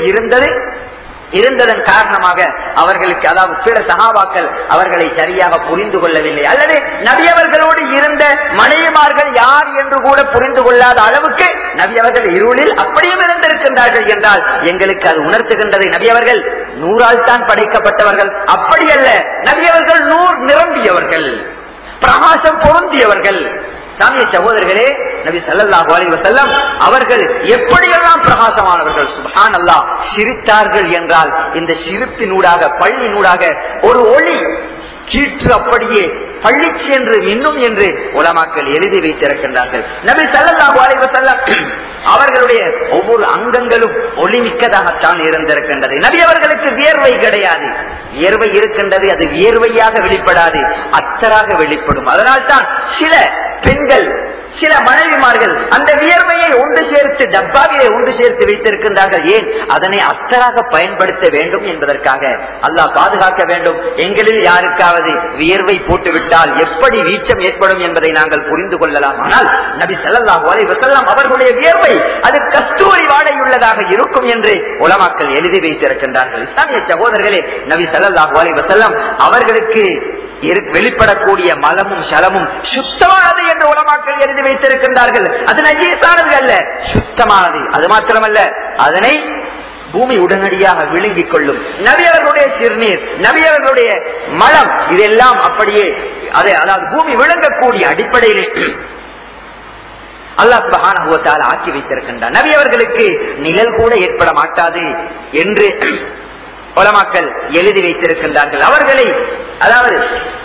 [SPEAKER 2] இருந்ததன் காரணமாக அவர்களுக்கு, அதாவது பிற சஹாபாக்கள் அவர்களை சரியாக புரிந்து கொள்ளவில்லை, அல்லது நபி அவர்களோடு இருந்த மனைவிமார்கள் யார் என்று கூட புரிந்து கொள்ளாத அளவுக்கு நபி அவர்கள் இருளில் அப்படியும் இருந்திருக்கின்றார்கள் என்றால் எங்களுக்கு அது உணர்த்துகின்றது, நபி அவர்கள் நூறால் தான் படைக்கப்பட்டவர்கள். அப்படி அல்ல, நபி அவர்கள் நூறு நிரம்பியவர்கள், பிரகாசம் பொருந்தியவர்கள். சாமிய சகோதரர்களே, நபி ஸல்லல்லாஹு அலைஹி வஸல்லம் அவர்கள் எப்படியெல்லாம் பிரகாசமானவர்கள். சுப்ஹானல்லாஹ். சிரித்தார்கள் என்றால் இந்த சிரிப்பினூடாக, பள்ளியினூடாக ஒரு ஒளி கீற்று அப்படியே பள்ளிச்சு என்று இன்னும் என்று உலமாக்கள் எழுதி வைத்திருக்கின்றார்கள். நபி ஸல்லல்லாஹு அலைஹி வஸல்லம் அவர்களுடைய ஒவ்வொரு அங்கங்களும் ஒளிமிக்கதாகத்தான் இருந்திருக்கின்றது. நபி அவர்களுக்கு வியர்வை கிடையாது. வியர்வை இருக்கின்றது, அது வியர்வையாக வெளிப்படாது, அத்தராக வெளிப்படும். அதனால் தான் சில பெண்கள், சில மனைவிமார்கள் அந்த வியர்வையை ஒன்று சேர்த்து டப்பாவிலே ஒன்று சேர்த்து வைத்திருக்கின்றார்கள். ஏன்? அதனை அத்தராக பயன்படுத்த வேண்டும் என்பதற்காக. அல்லாஹ் பாதுகாக்க வேண்டும். எங்களில் யாருக்காவது வியர்வை போட்டுவிட்டால் எப்படி வீச்சம் ஏற்படும் என்பதை நாங்கள் புரிந்து கொள்ளலாம். ஆனால் நபி ஸல்லல்லாஹு அலைஹி வஸல்லம் அவர்களுடைய வியர்வை அது கஸ்தூரி வாடையுள்ளதாக இருக்கும் என்று உலமாக்கள் எழுதி வைத்திருக்கின்றார்கள். இஸ்லாமிய சகோதரர்களே, நபி ஸல்லல்லாஹு அலைஹி வஸல்லம் அவர்களுக்கு வெளிப்படக்கூடிய மலமும் சலமும் சுத்தமானது என்று உலமாக்கள் எழுதி வைத்திருக்கின்றார்கள். அது நஜீஸானது அல்ல, சுத்தமானது. அது மாத்திரமல்ல, அதனை பூமி உடனடியாக விழுங்கிக் கொள்ளும். நபி அவர்களுடைய சிறுநீர், நபி அவர்களுடைய மலம், இதெல்லாம் அப்படியே அதாவது பூமி விழுங்கக்கூடிய அடிப்படையில் அல்லாஹ் சுப்ஹானஹு வ தஆலா ஆக்கி வைத்திருக்கின்றார். நபி அவர்களுக்கு நிழல் கூட ஏற்பட மாட்டாது என்று உலமாக்கள் எழுதி வைத்திருக்கின்றார்கள். அவர்களை அதாவது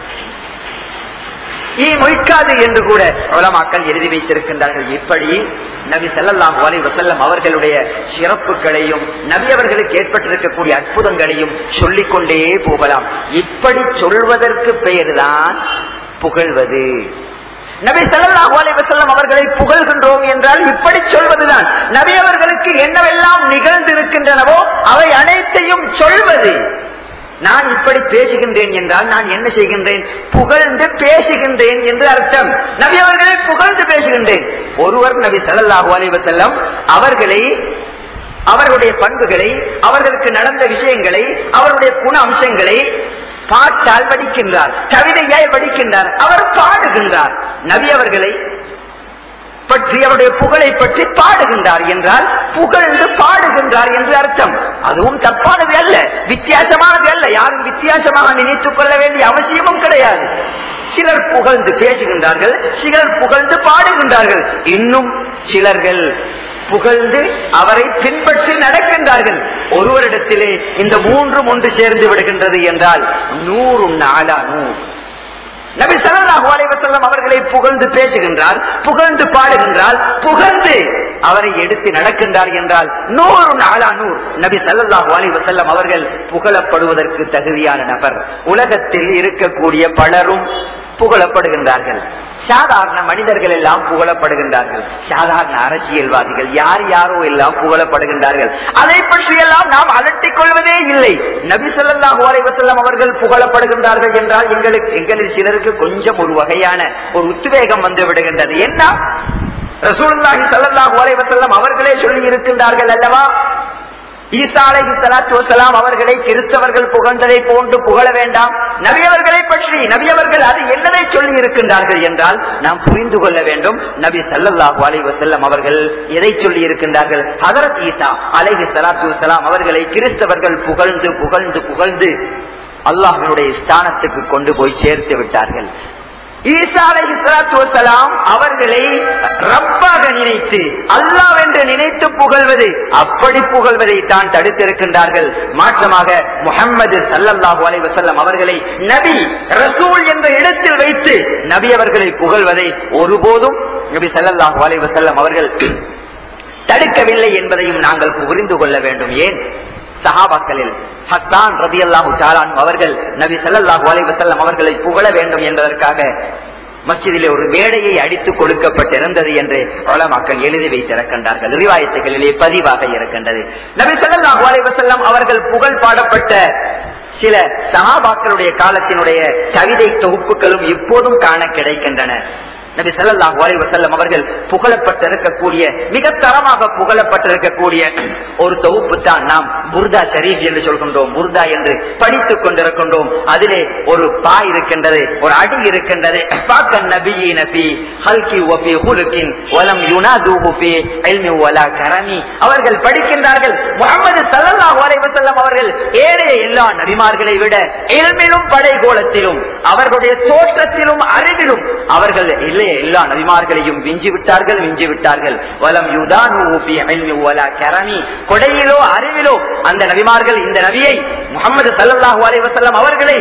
[SPEAKER 2] மொய்க்காது என்று கூட உலமாக்கள் எழுதி வைத்திருக்கின்றார்கள். இப்படி நபி ஸல்லல்லாஹு அலைஹி வஸல்லம் அவர்களுடைய சிறப்புகளையும் நபி அவர்களுக்கு ஏற்பட்டிருக்கக்கூடிய அற்புதங்களையும் சொல்லிக் கொண்டே போகலாம். இப்படி சொல்வதற்கு பெயர்தான் புகழ்வது. நபி ஸல்லல்லாஹு அலைஹி வஸல்லம் அவர்களை புகழ்கின்றோம் என்றால் இப்படி சொல்வதுதான். நபி அவர்களுக்கு என்னவெல்லாம் நிகழ்ந்திருக்கின்றனவோ அவை அனைத்தையும் சொல்வது. நான் இப்படி பேசுகின்றேன் என்றால் நான் என்ன செய்கின்றேன்? புகழ்ந்து பேசுகின்றேன் என்று அர்த்தம். நபி அவர்களை புகழ்ந்து பேசுகின்றேன். ஒருவர் நபி ஸல்லல்லாஹு அலைஹி வஸல்லம் அவர்களை, அவர்களுடைய பண்புகளை, அவர்களுக்கு நடந்த விஷயங்களை, அவருடைய குண அம்சங்களை பாட்டால் படிக்கின்றார், கவிதையாய் படிக்கின்றார், அவர் பாடுகின்றார். நபி அவர்களை பற்றி, அவருடைய புகழை பற்றி பாடுகின்றார் என்றால் புகழ்ந்து பாடுகின்றார் என்று அர்த்தம். அதுவும் தப்பானது அல்ல, வித்தியாசமானது அல்ல. யாரும் வித்தியாசமாக நினைத்துக் கொள்ள வேண்டிய அவசியமும் கிடையாது. சிலர் புகழ்ந்து பேசுகின்றார்கள், சிலர் புகழ்ந்து பாடுகின்றார்கள், இன்னும் சிலர்கள் புகழ்ந்து அவரை பின்பற்றி நடக்கின்றார்கள். ஒருவரிடத்திலே இந்த மூன்றும் ஒன்று சேர்ந்து விடுகின்றது என்றால் 100 நாளா 100 நபி ஸல்லல்லாஹு அலைஹி வஸல்லம் அவர்களை புகழ்ந்து பேசுகின்றார், புகழ்ந்து பாடுகின்றார், புகழ்ந்து அவரை எடுத்து நடக்கின்றார் என்றால் நூறுன் அலா நூர். நபி ஸல்லல்லாஹு அலைஹி வஸல்லம் அவர்கள் புகழப்படுவதற்கு தகுதியான நபர். உலகத்தில் இருக்கக்கூடிய பலரும் புகழப்படுகின்றார்கள். சாதாரண மனிதர்கள் எல்லாம் புகழப்படுகின்றார்கள். சாதாரண அரசியல்வாதிகள் யார் யாரோ எல்லாம் புகழப்படுகின்றார்கள். அதை பற்றி எல்லாம் நாம் அலட்டிக் கொள்வதே இல்லை. நபி ஸல்லல்லாஹு அலைஹி வஸல்லம் அவர்கள் புகழப்படுகின்றார்கள் என்றால் எங்களில் சிலருக்கு கொஞ்சம் ஒரு வகையான ஒரு உத்வேகம் வந்து விடுகின்றது. என்ன, ரசூலுல்லாஹி ஸல்லல்லாஹு அலைஹி வஸல்லம் அவர்களே சொல்லி இருக்கின்றார்கள் அல்லவா, ஈசா அலைஹிஸ்ஸலாத்து வஸ்ஸலாம் அவர்களை கிறிஸ்தவர்கள் புகழ்ந்ததை போன்று புகழ வேண்டாம். நபி அவர்களை பற்றி நபி அவர்கள் அது என்னதை சொல்லி இருக்கின்றார்கள் என்றால் நாம் புரிந்து கொள்ள வேண்டும். நபி ஸல்லல்லாஹு அலைஹி வஸல்லம் அவர்கள் எதை சொல்லி இருக்கின்றார்கள்? ஹஜ்ரத் ஈசா அலைஹிஸ்ஸலாத்து வஸ்ஸலாம் அவர்களை கிறிஸ்தவர்கள் புகழ்ந்து புகழ்ந்து புகழ்ந்து அல்லாஹ்வுடைய ஸ்தானத்துக்கு கொண்டு போய் சேர்த்து விட்டார்கள். ஈசா அலைஹிஸ்ஸலாத்து வஸ்ஸலாம் அவர்களை ரப்பாக நினைத்து அல்லாஹ் என்று நினைத்து புகழ்வது, அப்படி புகழ்வதை தான் தடுத்திருக்கின்றார்கள். மாற்றமாக முஹம்மது ஸல்லல்லாஹு அலைஹி வஸல்லம் அவர்களை நபி ரசூல் என்ற இடத்தில் வைத்து நபி அவர்களை புகழ்வதை ஒருபோதும் நபி ஸல்லல்லாஹு அலைஹி வஸல்லம் அவர்கள் தடுக்கவில்லை என்பதையும் நாங்கள் புரிந்து கொள்ள வேண்டும். ஏன், சஹாபாக்களில் ஹஸ்ஸான் ரலியல்லாஹு தஆலா அவர்கள் நபி ஸல்லல்லாஹு அலைஹி வஸல்லம் அவர்களை புகழ வேண்டும் என்பதற்காக மஸ்ஜிதிலே ஒரு மேடையை அடித்து கொடுக்கப்பட்டிருந்தது என்று உலமாக்கள் எழுதி வைத்திருக்கின்றார்கள். ரிவாயத்துகளிலே பதிவாக இருக்கின்றது. நபி ஸல்லல்லாஹு அலைஹி வஸல்லம் அவர்கள் புகழ் பாடப்பட்ட சில சஹாபாக்களுடைய காலத்தினுடைய கவிதை தொகுப்புகளும் இப்போதும் காண கிடைக்கின்றன. நபி ஸல்லல்லாஹு அலைஹி வஸல்லம் அவர்கள் புகழப்பட்டிருக்கக்கூடிய, மிக தரமாக புகழப்பட்டிருக்கக்கூடிய ஒரு தொகுப்பு தான் நாம் புர்தா ஷரீப் என்று சொல்கின்றோம். புர்தா என்று படித்துக் கொண்டிருக்கின்றோம். அதிலே ஒரு பா இருக்கின்றது, ஒரு அடி இருக்கின்றது. பாக்கன் நபியீன ஃபீ ஹல்கி வ ஃபீ ஹுலுகின் வலம் யுனாதுஹு ஃபீ இல்மி வலா கரமி. அவர்கள் படிக்கின்றார்கள், முஹம்மது ஸல்லல்லாஹு அலைஹி வஸல்லம் அவர்கள் ஏழைய எல்லா நபிமார்களை விட இல்மிலும் படைகோலத்திலும் அவர்களுடைய தோற்றத்திலும் அறிவிலும் அவர்கள் எல்லா நபிமார்களையும் விஞ்சிவிட்டார்கள். வலம் யுதானு ஃபீ இல்மி வலா கரமி. கொடையிலோ அறிவிலோ அந்த நபிமார்கள் இந்த நபியை முஹம்மது ஸல்லல்லாஹு அலைஹி வஸல்லம் அவர்களை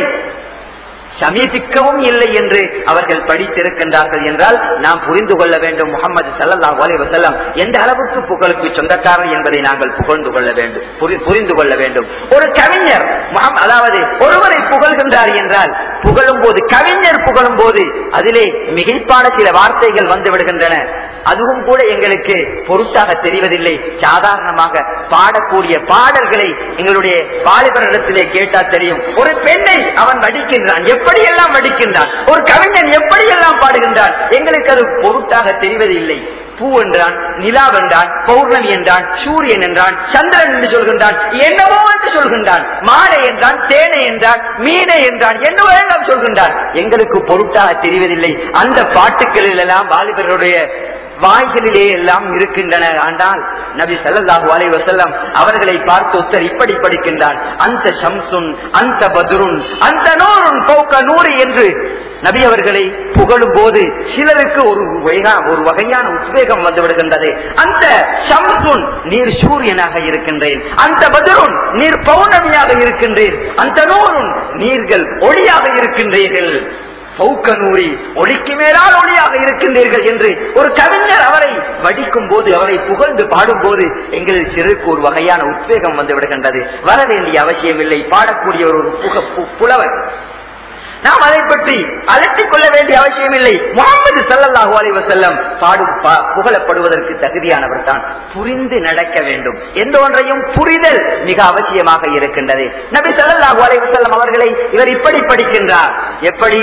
[SPEAKER 2] சமீபிக்கவும் இல்லை என்று அவர்கள் படித்திருக்கின்றார்கள் என்றால் நாம் புரிந்து கொள்ள வேண்டும், முஹம்மது ஸல்லல்லாஹு அலைஹி வஸல்லம் எந்த அளவுக்கு புகழுக்கு சொந்தக்காரர் என்பதை நாங்கள் புரிந்து கொள்ள வேண்டும். ஒரு கவிஞர் அதாவது ஒருவரை புகழ்கின்றார் என்றால் புகழும் போது, கவிஞர் புகழும் போது அதிலே மிகைப்பான சில வார்த்தைகள் வந்து விடுகின்றன. அதுவும் கூட எங்களுக்கு பொருட்டாக தெரிவதில்லை. சாதாரணமாக பாடக்கூடிய பாடல்களை எங்களுடைய வாலிபரிடத்திலே கேட்டால் தெரியும். ஒரு பெண்ணை அவன் வடிக்கின்றான், எப்படியெல்லாம் வடிக்கின்றான், ஒரு கவிஞன் எப்படியெல்லாம் பாடுகின்றான், எங்களுக்கு அது பொருட்டாக தெரிவதில்லை. பூ என்றான், நிலா என்றான், பௌர்ணமி என்றான், சூரியன் என்றான், சந்திரன் என்று சொல்கின்றான், என்னவோ என்று சொல்கின்றான், மாலை என்றான், தேனை என்றான், மீனை என்றான், என்னவோ எல்லாம் சொல்கின்றான். எங்களுக்கு பொருட்டாக தெரிவதில்லை. அந்த பாட்டுக்களில் எல்லாம் வாலிபர்களுடைய வாய்களிலே எல்லாம் இருக்கின்றன. ஆனால் நபி ஸல்லல்லாஹு அலைஹி வஸல்லம் அவர்களை பார்த்து ஒருத்தர் இப்படி படிக்கின்றான், அந்த ஷம்சுன் அந்த பத்ருன் அந்த நூறுன் ஃபௌக நூரி என்று நபி அவர்களை புகழும் போது சிலருக்கு ஒரு வகையான உத்வேகம் வந்து விடுகின்றது. அந்த ஷம்சுன் நீர் சூரியனாக இருக்கின்றேன், அந்த பத்ருன் நீர் பௌர்ணமியாக இருக்கின்றேன், அந்த நூறுன் நீர்கள் ஒளியாக இருக்கின்றீர்கள், பௌக்கனூரி ஒளிக்கு மேலால் ஒளியாக இருக்கின்றீர்கள் என்று ஒரு கவிஞர் அவரை வடிக்கும் போது, அவரை புகழ்ந்து பாடும் போது எங்களில் சிறுக்கு ஒரு வகையான உத்வேகம் வந்து விடுகின்றது. வர வேண்டிய அவசியம் இல்லை. பாடக்கூடிய ஒரு புலவர், நாம் அதை பற்றி அலட்டிக் கொள்ள வேண்டிய அவசியம் இல்லை. முஹம்மது ஸல்லல்லாஹு அலைஹி வஸல்லம் புகழப்படுவதற்கு தகுதியானவர் தான். புரிந்து நடக்க வேண்டும். எந்த ஒன்றையும் புரிதல் மிக அவசியமாக இருக்கின்றது. நபி ஸல்லல்லாஹு அலைஹி வஸல்லம் அவர்களை இவர் இப்படி படிக்கின்றார். எப்படி?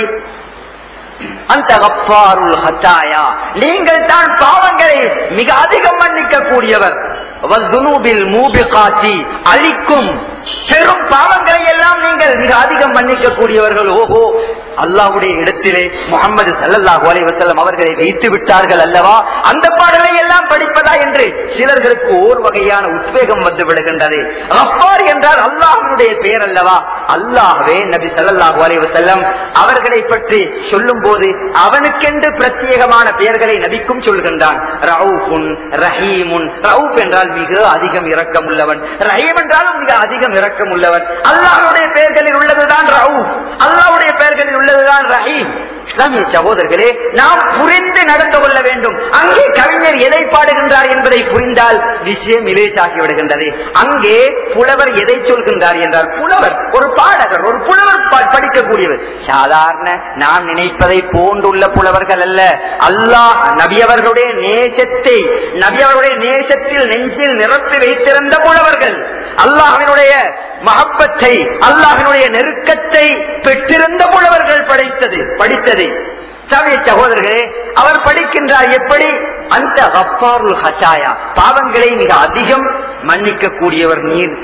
[SPEAKER 2] அந்த கஃபாருல் ஹதாயா, நீங்கள் தான் பாவங்களை மிக அதிகம் மன்னிக்க கூடியவர். வஸ்துனூபில் மூபிகாத்தி, அழிக்கும் பெரும் பாவங்களை எல்லாம் நீங்கள் மிக அதிகம் மன்னிக்க கூடியவர்கள். ஓஹோ, அல்லாஹ்வுடைய இடத்திலே முஹம்மது ஸல்லல்லாஹு அலைஹி வஸல்லம் அவர்களை வைத்து விட்டார்கள் அல்லவா, அந்த பாடலை இதையெல்லாம் படிப்பதா என்று சிலர்களுக்கு ஓர் வகையான உத்வேகம் வந்து விடுகின்றது. கஃபார் என்றால் அல்லாஹ்வுடைய பெயர் அல்லவா? அல்லாஹ்வே நபி ஸல்லல்லாஹு அலைஹி வஸல்லம் அவர்களை பற்றி சொல்லும் போது அவனுக்கென்று பிரத்யேகமான பெயர்களை நபிக்கும் சொல்கின்றான். ரவுஃபுன், ரஹீமுன். ரவுஃப் என்றால் மிக அதிகம் இரக்கம் உள்ளவன், ரஹீம் என்றாலும் மிக அதிகம் இரக்கம் உள்ளவன். அல்லாஹ்வுடைய பெயர்களில் உள்ளதுதான் ரவுஃப், அல்லாஹ்வுடைய பெயர்களில் உள்ளதுதான் ரஹீம். இஸ்லாமிய சகோதரர்களே, நாம் புரிந்து நடந்து கொள்ள வேண்டும். அங்கே கவிஞர் எதை பாடுகின்றார் என்பதை புரிந்தால் விஷயம் இலேசாகி விடுகின்றது. அங்கே புலவர் எதை சொல்கின்றார் என்றால், புலவர் ஒரு பாடகர், ஒரு புலவர் படிக்கக்கூடியவர். சாதாரண நாம் நினைப்பதை போன்றுள்ள புலவர்கள் அல்ல. அல்லாஹ் நபியவர்களுடைய நேசத்தை, நபியவர்களுடைய நேசத்தில் நெஞ்சில் நிரப்பி வைத்திருந்த புலவர்கள், அல்லாஹ்வினுடைய மஹப்பத்தை, அல்லாஹ்வினுடைய நெருக்கத்தை பெற்றிருந்த புலவர்கள் படித்தது. சகோதரர்களே, அவர் படிக்கின்றார் எப்படி? அந்த கஃபாருல் ஹசாயா, பாவங்களை மிக அதிகம் மன்னிக்க கூடியவர்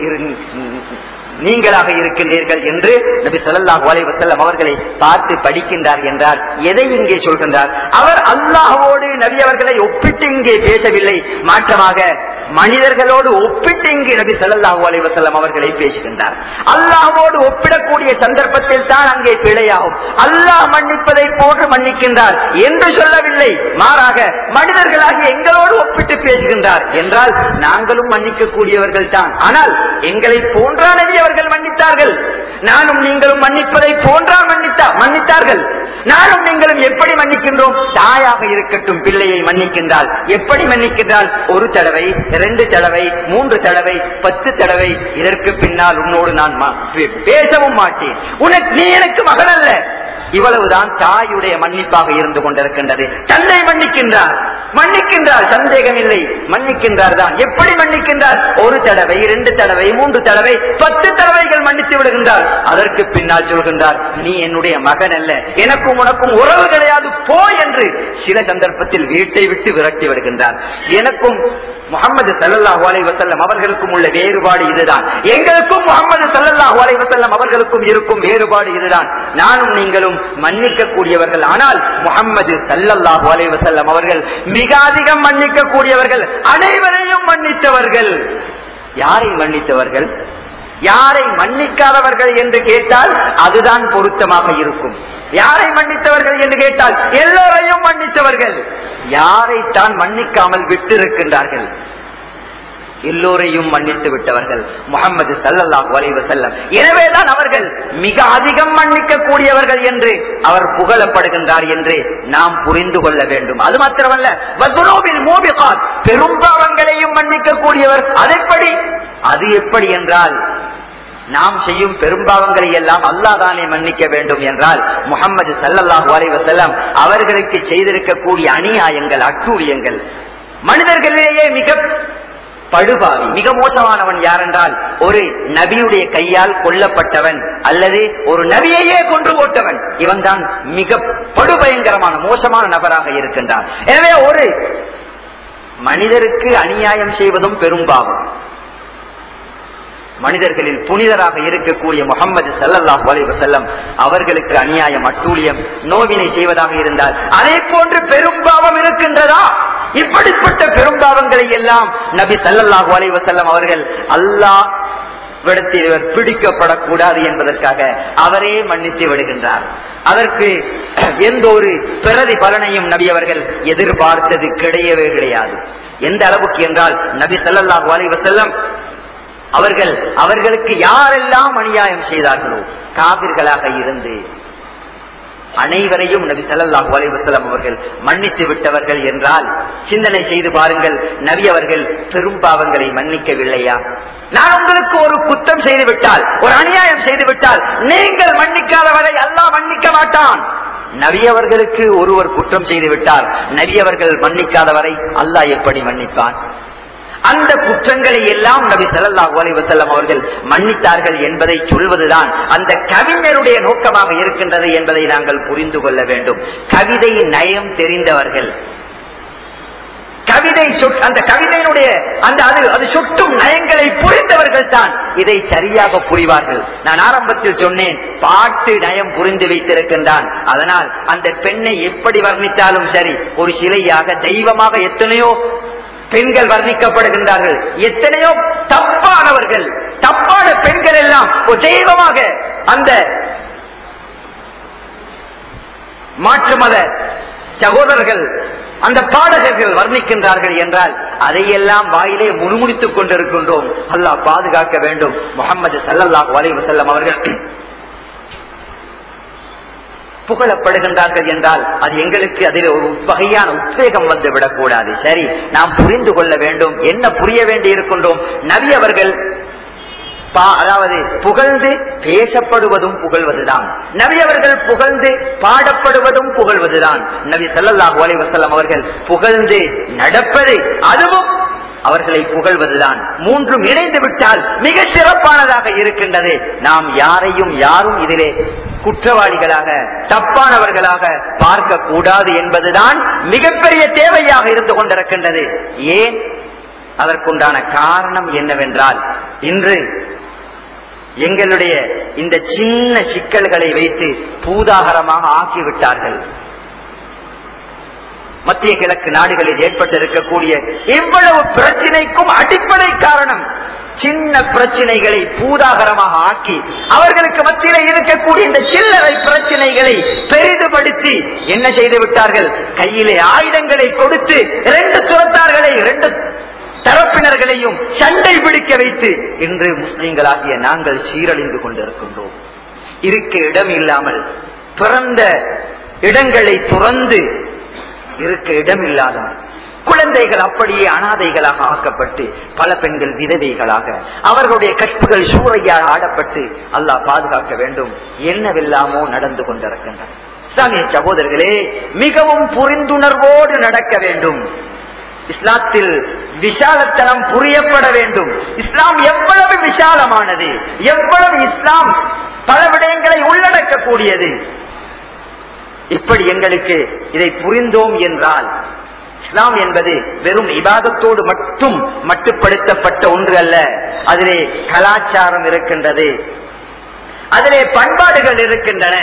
[SPEAKER 2] நீங்களாக இருக்கின்றீர்கள் என்று நபி ஸல்லல்லாஹு அலைஹி வஸல்லம் அவர்களை பார்த்து படிக்கின்றார் என்றால் எதை இங்கே சொல்கின்றார்? அவர் அல்லாஹ்வோடு நபி அவர்களை ஒப்பிட்டு இங்கே பேசவில்லை, மாற்றமாக மனிதர்களோடு ஒப்பிட்டு இங்கு நபி ஸல்லல்லாஹு அலைஹி வஸல்லம் அவர்களை பேசுகின்றார். அல்லாஹ்வோடு ஒப்பிடக்கூடிய சந்தர்ப்பத்தில் தான் அங்கே பிழையாகும். அல்லாஹ் மன்னிப்பதை போன்று மன்னிக்கின்றார் என்று சொல்லவில்லை, மாறாக மனிதர்களாகிய எங்களோடு ஒப்பிட்டு பேசுகின்றார் என்றால் நாங்களும் மன்னிக்க கூடியவர்கள் தான். ஆனால் எங்களை போன்றா நபி அவர்கள் மன்னித்தார்கள், நானும் நீங்களும் மன்னிப்பதை போன்றா மன்னித்தார்கள். நானும் நீங்களும் எப்படி மன்னிக்கின்றோம்? தாயாக இருக்கட்டும், பிள்ளையை மன்னிக்கின்றால் எப்படி மன்னிக்கின்றால்? ஒரு தடவை, 2 தடவை, 3 தடவை, 10 தடவை. இதற்கு பின்னால் உன்னோடு நான் பேசவும் மாட்டேன், நீ எனக்கு மகன் அல்ல. இவ்வளவுதான் தாயுடைய மன்னிப்பாக இருந்து கொண்டிருக்கின்றது. தந்தை மன்னிக்கின்றார், சந்தேகம் இல்லை, மன்னிக்கின்றார் தான். எப்படி மன்னிக்கின்றார்? 1 தடவை, 2 தடவை, 3 தடவை, 10 தடவைகள் மன்னித்து விடுகின்றார். அதற்கு பின்னால் சொல்கின்றார், நீ என்னுடைய மகன் அல்ல, எனக்கும் உனக்கும் உறவு கிடையாது, போ என்று சில சந்தர்ப்பத்தில் வீட்டை விட்டு விரட்டி விடுகின்றார். எனக்கும் முஹம்மது ஸல்லல்லாஹு அலைஹி வஸல்லம் அவர்களுக்கும் உள்ள வேறுபாடு இதுதான். எங்களுக்கும் முஹம்மது ஸல்லல்லாஹு அலைஹி வஸல்லம் அவர்களுக்கும் இருக்கும் வேறுபாடு இதுதான். நானும் நீங்களும் மன்னிக்க கூடியவர்கள், ஆனால் முஹம்மது ஸல்லல்லாஹு அலைஹி வஸல்லம் அவர்கள் மிக அதிகம் மன்னிக்க கூடியவர்கள், அனைவரையும் மன்னித்தவர்கள். யாரை மன்னித்தவர்கள்? யாரை மன்னிக்காதவர்கள் என்று கேட்டால் அதுதான் பொருத்தமாக இருக்கும். யாரை மன்னித்தவர்கள் என்று கேட்டால் எல்லோரையும் மன்னித்தவர்கள். யாரைத்தான் மன்னிக்காமல் விட்டிருக்கின்றார்கள்? எல்லோரையும் மன்னித்து விட்டவர்கள் முஹம்மது ஸல்லல்லாஹு அலைஹி வஸல்லம். எனவேதான் அவர்கள் மிக அதிகம் மன்னிக்க கூடியவர்கள் என்று அவர் புகழப்படுகின்றார் என்று நாம் புரிந்து கொள்ள வேண்டும். அது மாத்திரமல்ல, வதுனூபில் மூபிகாத், பெரும்பாவங்களையும் மன்னிக்க கூடியவர். அது எப்படி என்றால், நாம் செய்யும் பெரும்பாவங்களை எல்லாம் அல்லாஹ் தானே மன்னிக்க வேண்டும் என்றால் முஹம்மது ஸல்லல்லாஹு அலைஹி வஸல்லம் அவர்களுக்கு செய்திருக்கக்கூடிய அநியாயங்கள், அட்டூழியங்கள், மனிதர்களிலேயே மிக படுபாவி, மிக மோசமானவன் யார் என்றால் ஒரு நபியுடைய கையால் கொல்லப்பட்டவன் அல்லது ஒரு நபியையே கொன்று போட்டவன். இவன் தான் மிக படுபயங்கரமான மோசமான நபராக இருக்கின்றான். எனவே ஒரு மனிதருக்கு அநியாயம் செய்வதும் பெரும்பாவம். மனிதர்களில் புனிதராக இருக்கக்கூடிய முஹம்மது ஸல்லல்லாஹு அலைஹி வஸல்லம் அவர்களுக்கு அநியாயம், அட்டூழியம், நோவினை செய்வதாக இருந்தால் அதே போன்று பெரும்பாவம் இருக்கின்றதா? இப்படிப்பட்ட பெரும்பாவங்களை எல்லாம் நபி ஸல்லல்லாஹு அலைஹி வஸல்லம் அவர்கள் அல்லாஹ் விடத்தில் இவர் பிடிக்கப்படக்கூடாது என்பதற்காக அவரே மன்னித்து விடுகின்றார். அதற்கு எந்த ஒரு பிரதி பலனையும் நபி அவர்கள் எதிர்பார்த்தது கிடையாது. எந்த அளவுக்கு என்றால் நபி ஸல்லல்லாஹு அலைஹி வஸல்லம் அவர்களுக்கு யாரெல்லாம் அநியாயம் செய்தார்களோ, காபிர்களாக இருந்து அனைவரையும் நபி ஸல்லல்லாஹு அலைஹி வஸல்லம் அவர்கள் மன்னித்து விட்டவர்கள் என்றால் சிந்தனை செய்து பாருங்கள். நபி அவர்கள் பெரும்பாவங்களை மன்னிக்கவில்லையா? நான் உங்களுக்கு ஒரு குற்றம் செய்து விட்டால், ஒரு அநியாயம் செய்து விட்டால், நீங்கள் மன்னிக்காதவரை அல்லாஹ் மன்னிக்க மாட்டான். நபி அவர்களுக்கு ஒருவர் குற்றம் செய்து விட்டால் நபி அவர்கள் மன்னிக்காதவரை அல்லாஹ் எப்படி மன்னிப்பான்? அந்த குற்றங்களை எல்லாம் நபி ஸல்லல்லாஹு அலைஹி வஸல்லம் அவர்கள் மன்னித்தார்கள் என்பதை சொல்வதுதான் அந்த கவிஞருடைய நோக்கமாக இருக்கின்றது என்பதை நாங்கள் புரிந்து கொள்ள வேண்டும். கவிதை நயம் தெரிந்தவர்கள், அந்த கவிதையினுடைய அது சுட்டும் நயங்களை புரிந்தவர்கள் தான் இதை சரியாக புரிவார்கள். நான் ஆரம்பத்தில் சொன்னேன், பாட்டு நயம் புரிந்து வைத்திருக்கின்றான். அதனால் அந்த பெண்ணை எப்படி வர்ணித்தாலும் சரி, ஒரு சிலையாக, தெய்வமாக, எத்தனையோ பெண்கள் வர்ணிக்கப்படுகின்றார்கள். எத்தனையோ தப்பானவர்கள், தப்பான பெண்கள் எல்லாம் தெய்வமாக அந்த மாற்று மத சகோதரர்கள், அந்த பாடகர்கள் வர்ணிக்கின்றார்கள் என்றால் அதையெல்லாம் வாயிலே முணுமுணுத்துக் கொண்டிருக்கின்றோம். அல்லாஹ் பாதுகாக்க வேண்டும். முஹம்மது ஸல்லல்லாஹு அலைஹி வஸல்லம் அவர்கள் புகழப்படுகின்றார்கள் என்றால் அது எங்களுக்கு அதில் ஒரு வகையான உத்வேகம் வந்து விடக்கூடாது. சரி, நாம் புரிந்து கொள்ள வேண்டும். என்ன புரிய வேண்டி இருக்கின்றோம்? நபி அவர்கள் அதாவது புகழ்ந்து பேசப்படுவதும் புகழ்வதுதான். நபி அவர்கள் புகழ்ந்து பாடப்படுவதும் புகழ்வதுதான். நபி ஸல்லல்லாஹு அலைஹி வஸல்லம் அவர்கள் புகழ்ந்து நடப்பது, அதுவும் அவர்களை புகழ்வதுதான். மூன்றும் இணைந்து விட்டால் மிக சிறப்பானதாக இருக்கின்றது. நாம் யாரும் இதிலே குற்றவாளிகளாக, தப்பானவர்களாக பார்க்க கூடாது என்பதுதான் மிகப்பெரிய தேவையாக இருந்து கொண்டிருக்கின்றது. ஏன்? அதற்குண்டான காரணம் என்னவென்றால், இன்று எங்களுடைய இந்த சின்ன சிக்கல்களை வைத்து பூதாகரமாக ஆக்கிவிட்டார்கள். மத்திய கிழக்கு நாடுகளில் ஏற்பட்டிருக்கக்கூடிய இவ்வளவு பிரச்சனைக்கும் அடிப்படை காரணம் சின்ன பிரச்சனைகளை பூதாகரமாக ஆக்கி அவர்களுக்கு மத்தியில் இருக்கக்கூடிய இந்த சில்லறை பிரச்சனைகளை பெரிதுபடுத்தி என்ன செய்து விட்டார்கள்? கையிலே ஆயுதங்களை கொடுத்து இரண்டு துரத்தார்களை, இரண்டு தரப்பினர்களையும் சண்டை பிடிக்க வைத்து இன்று முஸ்லிம்களாகிய நாங்கள் சீரழிந்து கொண்டிருக்கின்றோம். இருக்க இடம் இல்லாமல், பிறந்த இடங்களை துறந்து இருக்க இடம் இல்லாதவன், குழந்தைகள் அப்படியே அனாதைகளாக ஆக்கப்பட்டு, பல பெண்கள் விதவைகளாக, அவர்களுடைய கற்புகள் சூறையால் ஆடப்பட்டு அல்லாஹ் பாதுகாக்க வேண்டும். என்னவெல்லாமோ நடந்து கொண்டிருக்கின்றன. இஸ்லாமிய சகோதரர்களே, மிகவும் புரிந்துணர்வோடு நடக்க வேண்டும். இஸ்லாத்தில் விஷாலத்தனம் புரியப்பட வேண்டும். இஸ்லாம் எவ்வளவு விஷாலமானது, எவ்வளவு இஸ்லாம் பல விடயங்களை உள்ளடக்கக்கூடியது. இப்படி எங்களுக்கு இதை புரிந்தோம் என்றால், இஸ்லாம் என்பது வெறும் இபாதத்தோடு மட்டும் மட்டுப்படுத்தப்பட்ட ஒன்று அல்ல. அதிலே கலாச்சாரம் இருக்கின்றது, அதிலே பண்பாடுகள் இருக்கின்றன,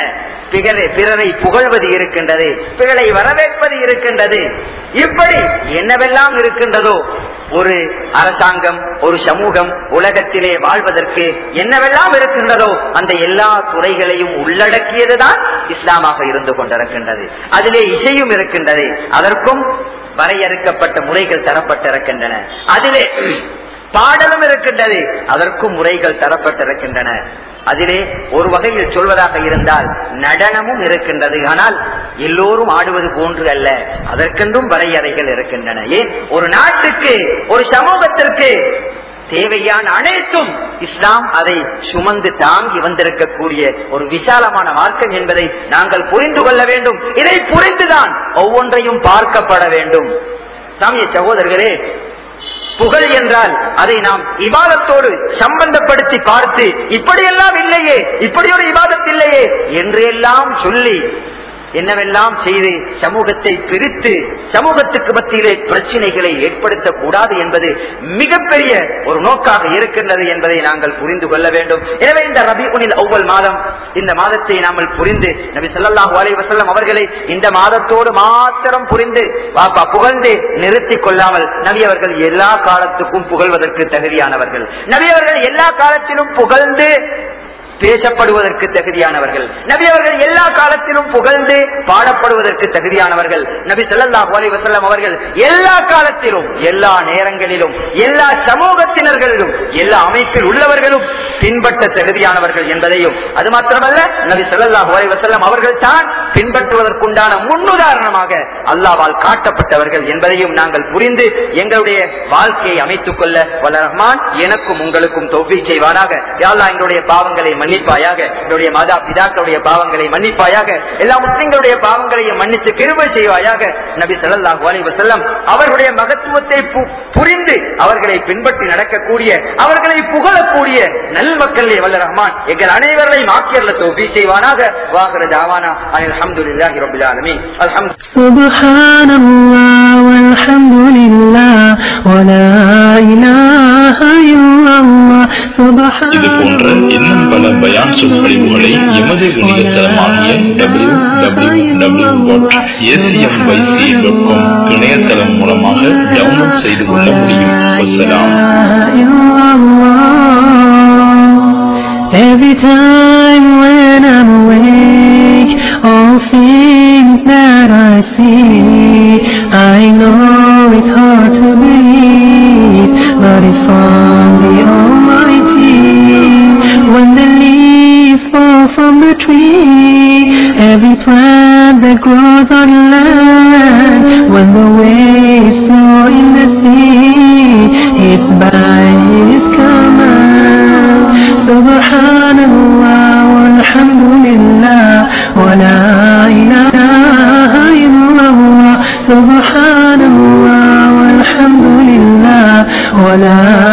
[SPEAKER 2] பிறரை புகழ்வது இருக்கின்றது, பிறரை வரவேற்பது இருக்கின்றது. இப்படி என்னவெல்லாம் இருக்கின்றதோ, ஒரு அரசாங்கம், ஒரு சமூகம் உலகத்திலே வாழ்வதற்கு என்னவெல்லாம் இருக்கின்றதோ அந்த எல்லா துறைகளையும் உள்ளடக்கியதுதான் இஸ்லாமாக இருந்து கொண்டிருக்கின்றது. அதிலே இசையும் இருக்கின்றது, அதற்கும் வரையறுக்கப்பட்ட முறைகள் தரப்பட்டிருக்கின்றன. அதிலே பாடலும் இருக்கின்றது, அதற்கும் முறைகள் தரப்பட்டிருக்கின்றன. அதிலே ஒரு வகையில் சொல்வதாக இருந்தால் நடனமும் இருக்கின்றது. ஆனால் எல்லோரும் ஆடுவது போன்று அல்ல, அதற்கென்றும் வரையறைகள் இருக்கின்றன. ஏன்? ஒரு நாட்டுக்கு, ஒரு சமூகத்திற்கு தேவையான அனைத்தும் இஸ்லாம் அதை சுமந்து தாங்கி வந்திருக்கக்கூடிய ஒரு விசாலமான மார்க்கம் என்பதை நாங்கள் புரிந்து கொள்ள வேண்டும். இதை புரிந்துதான் ஒவ்வொன்றையும் பார்க்கப்பட வேண்டும். சாமிய சகோதரர்களே, புகழ் என்றால் அதை நாம் இபாதத்தோடு சம்பந்தப்படுத்தி பார்த்து, இப்படியெல்லாம் இல்லையே, இப்படி ஒரு இபாதத் இல்லையே என்று எல்லாம் சொல்லி என்னவெல்லாம் செய்து சமூகத்தை பிரித்து சமூகத்துக்கு மத்தியிலே பிரச்சனைகளை ஏற்படுத்தக்கூடாது என்பது மிகப்பெரிய ஒரு நோக்காக இருக்கின்றது என்பதை நாங்கள் புரிந்து கொள்ள வேண்டும். எனவே இந்த ரபீஉல் அவ்வல் மாதம், இந்த மாதத்தை நாங்கள் புரிந்து நபி ஸல்லல்லாஹு அலைஹி வஸல்லம் அவர்களை இந்த மாதத்தோடு மாத்திரம் புரிந்து புகழ்ந்து நிறுத்திக் கொள்ளாமல், நபி அவர்கள் எல்லா காலத்துக்கும் புகழ்வதற்கு தகுதியானவர்கள், நபி அவர்கள் எல்லா காலத்திலும் புகழ்ந்து பேசப்படுவதற்கு தகுதியானவர்கள், நபி அவர்கள் எல்லா காலத்திலும் புகழ்ந்து பாடப்படுவதற்கு தகுதியானவர்கள். நபி ஸல்லல்லாஹு அலைஹி வஸல்லம் அவர்கள் எல்லா காலத்திலும், எல்லா நேரங்களிலும், எல்லா சமூகத்தினர்களிலும், எல்லா அமைப்பில் உள்ளவர்களும் பின்பற்ற தகுதியானவர்கள் என்பதையும், அது மாத்திரமல்ல நபி ஸல்லல்லாஹு அலைஹி வஸல்லம் அவர்கள் தான் பின்பற்றுவதற்குண்டான முன்னுதாரணமாக அல்லாஹ்வால் காட்டப்பட்டவர்கள் என்பதையும் நாங்கள் புரிந்து எங்களுடைய வாழ்க்கையை அமைத்துக் கொள்ள வல்ல ரஹ்மான் எனக்கும் உங்களுக்கும் தௌஃபீக் செய்வானாக. யா அல்லாஹ், எங்களுடைய பாவங்களை மன்னிப்பாயாக, என்னுடைய மாதா பிதாக்களுடைய பாவங்களை மன்னிப்பாயாக, எல்லா முஸ்லிம்களுடைய பாவங்களையும் மன்னித்து கிருபை செய்வாயாக. நபி ஸல்லல்லாஹு அலைஹி வஸல்லம் அவர்களுடைய மகத்துவத்தை புரிந்து அவர்களை பின்பற்றி நடக்கக்கூடிய, அவர்களை புகழக்கூடிய நல்மக்களே வல்ல ரஹ்மான் எங்கள் அனைவரையும் ஆக்கியர்ல தௌஃபீக் செய்வானாக. வாஹிரு தஅவானா அல்ஹம்துலில்லாஹி ரப்பில் ஆலமீன்.
[SPEAKER 3] சுப்ஹானல்லாஹ் வல்ஹம்துலில்லாஹ் வலா இலாஹா இல்லல்லாஹ்.
[SPEAKER 4] இது போன்ற இன்னும் பல பயான் சொற்பொழிவுகளை எமது இணையதளமாகிய www.acmyc.com இணையதளம் மூலமாக டவுன்லோட் செய்து கொள்ள முடியும். வஸ்ஸலாம்.
[SPEAKER 3] Every time when I'm awake, all things that I see, I know it's hard to believe, but it's from the Almighty. When the leaves fall from the tree, every plant that grows on land, when the waves flow in the sea, it's by His command. Subhanallah walhamdulillah wa la ilaha illallah. Subhanallah walhamdulillah wa la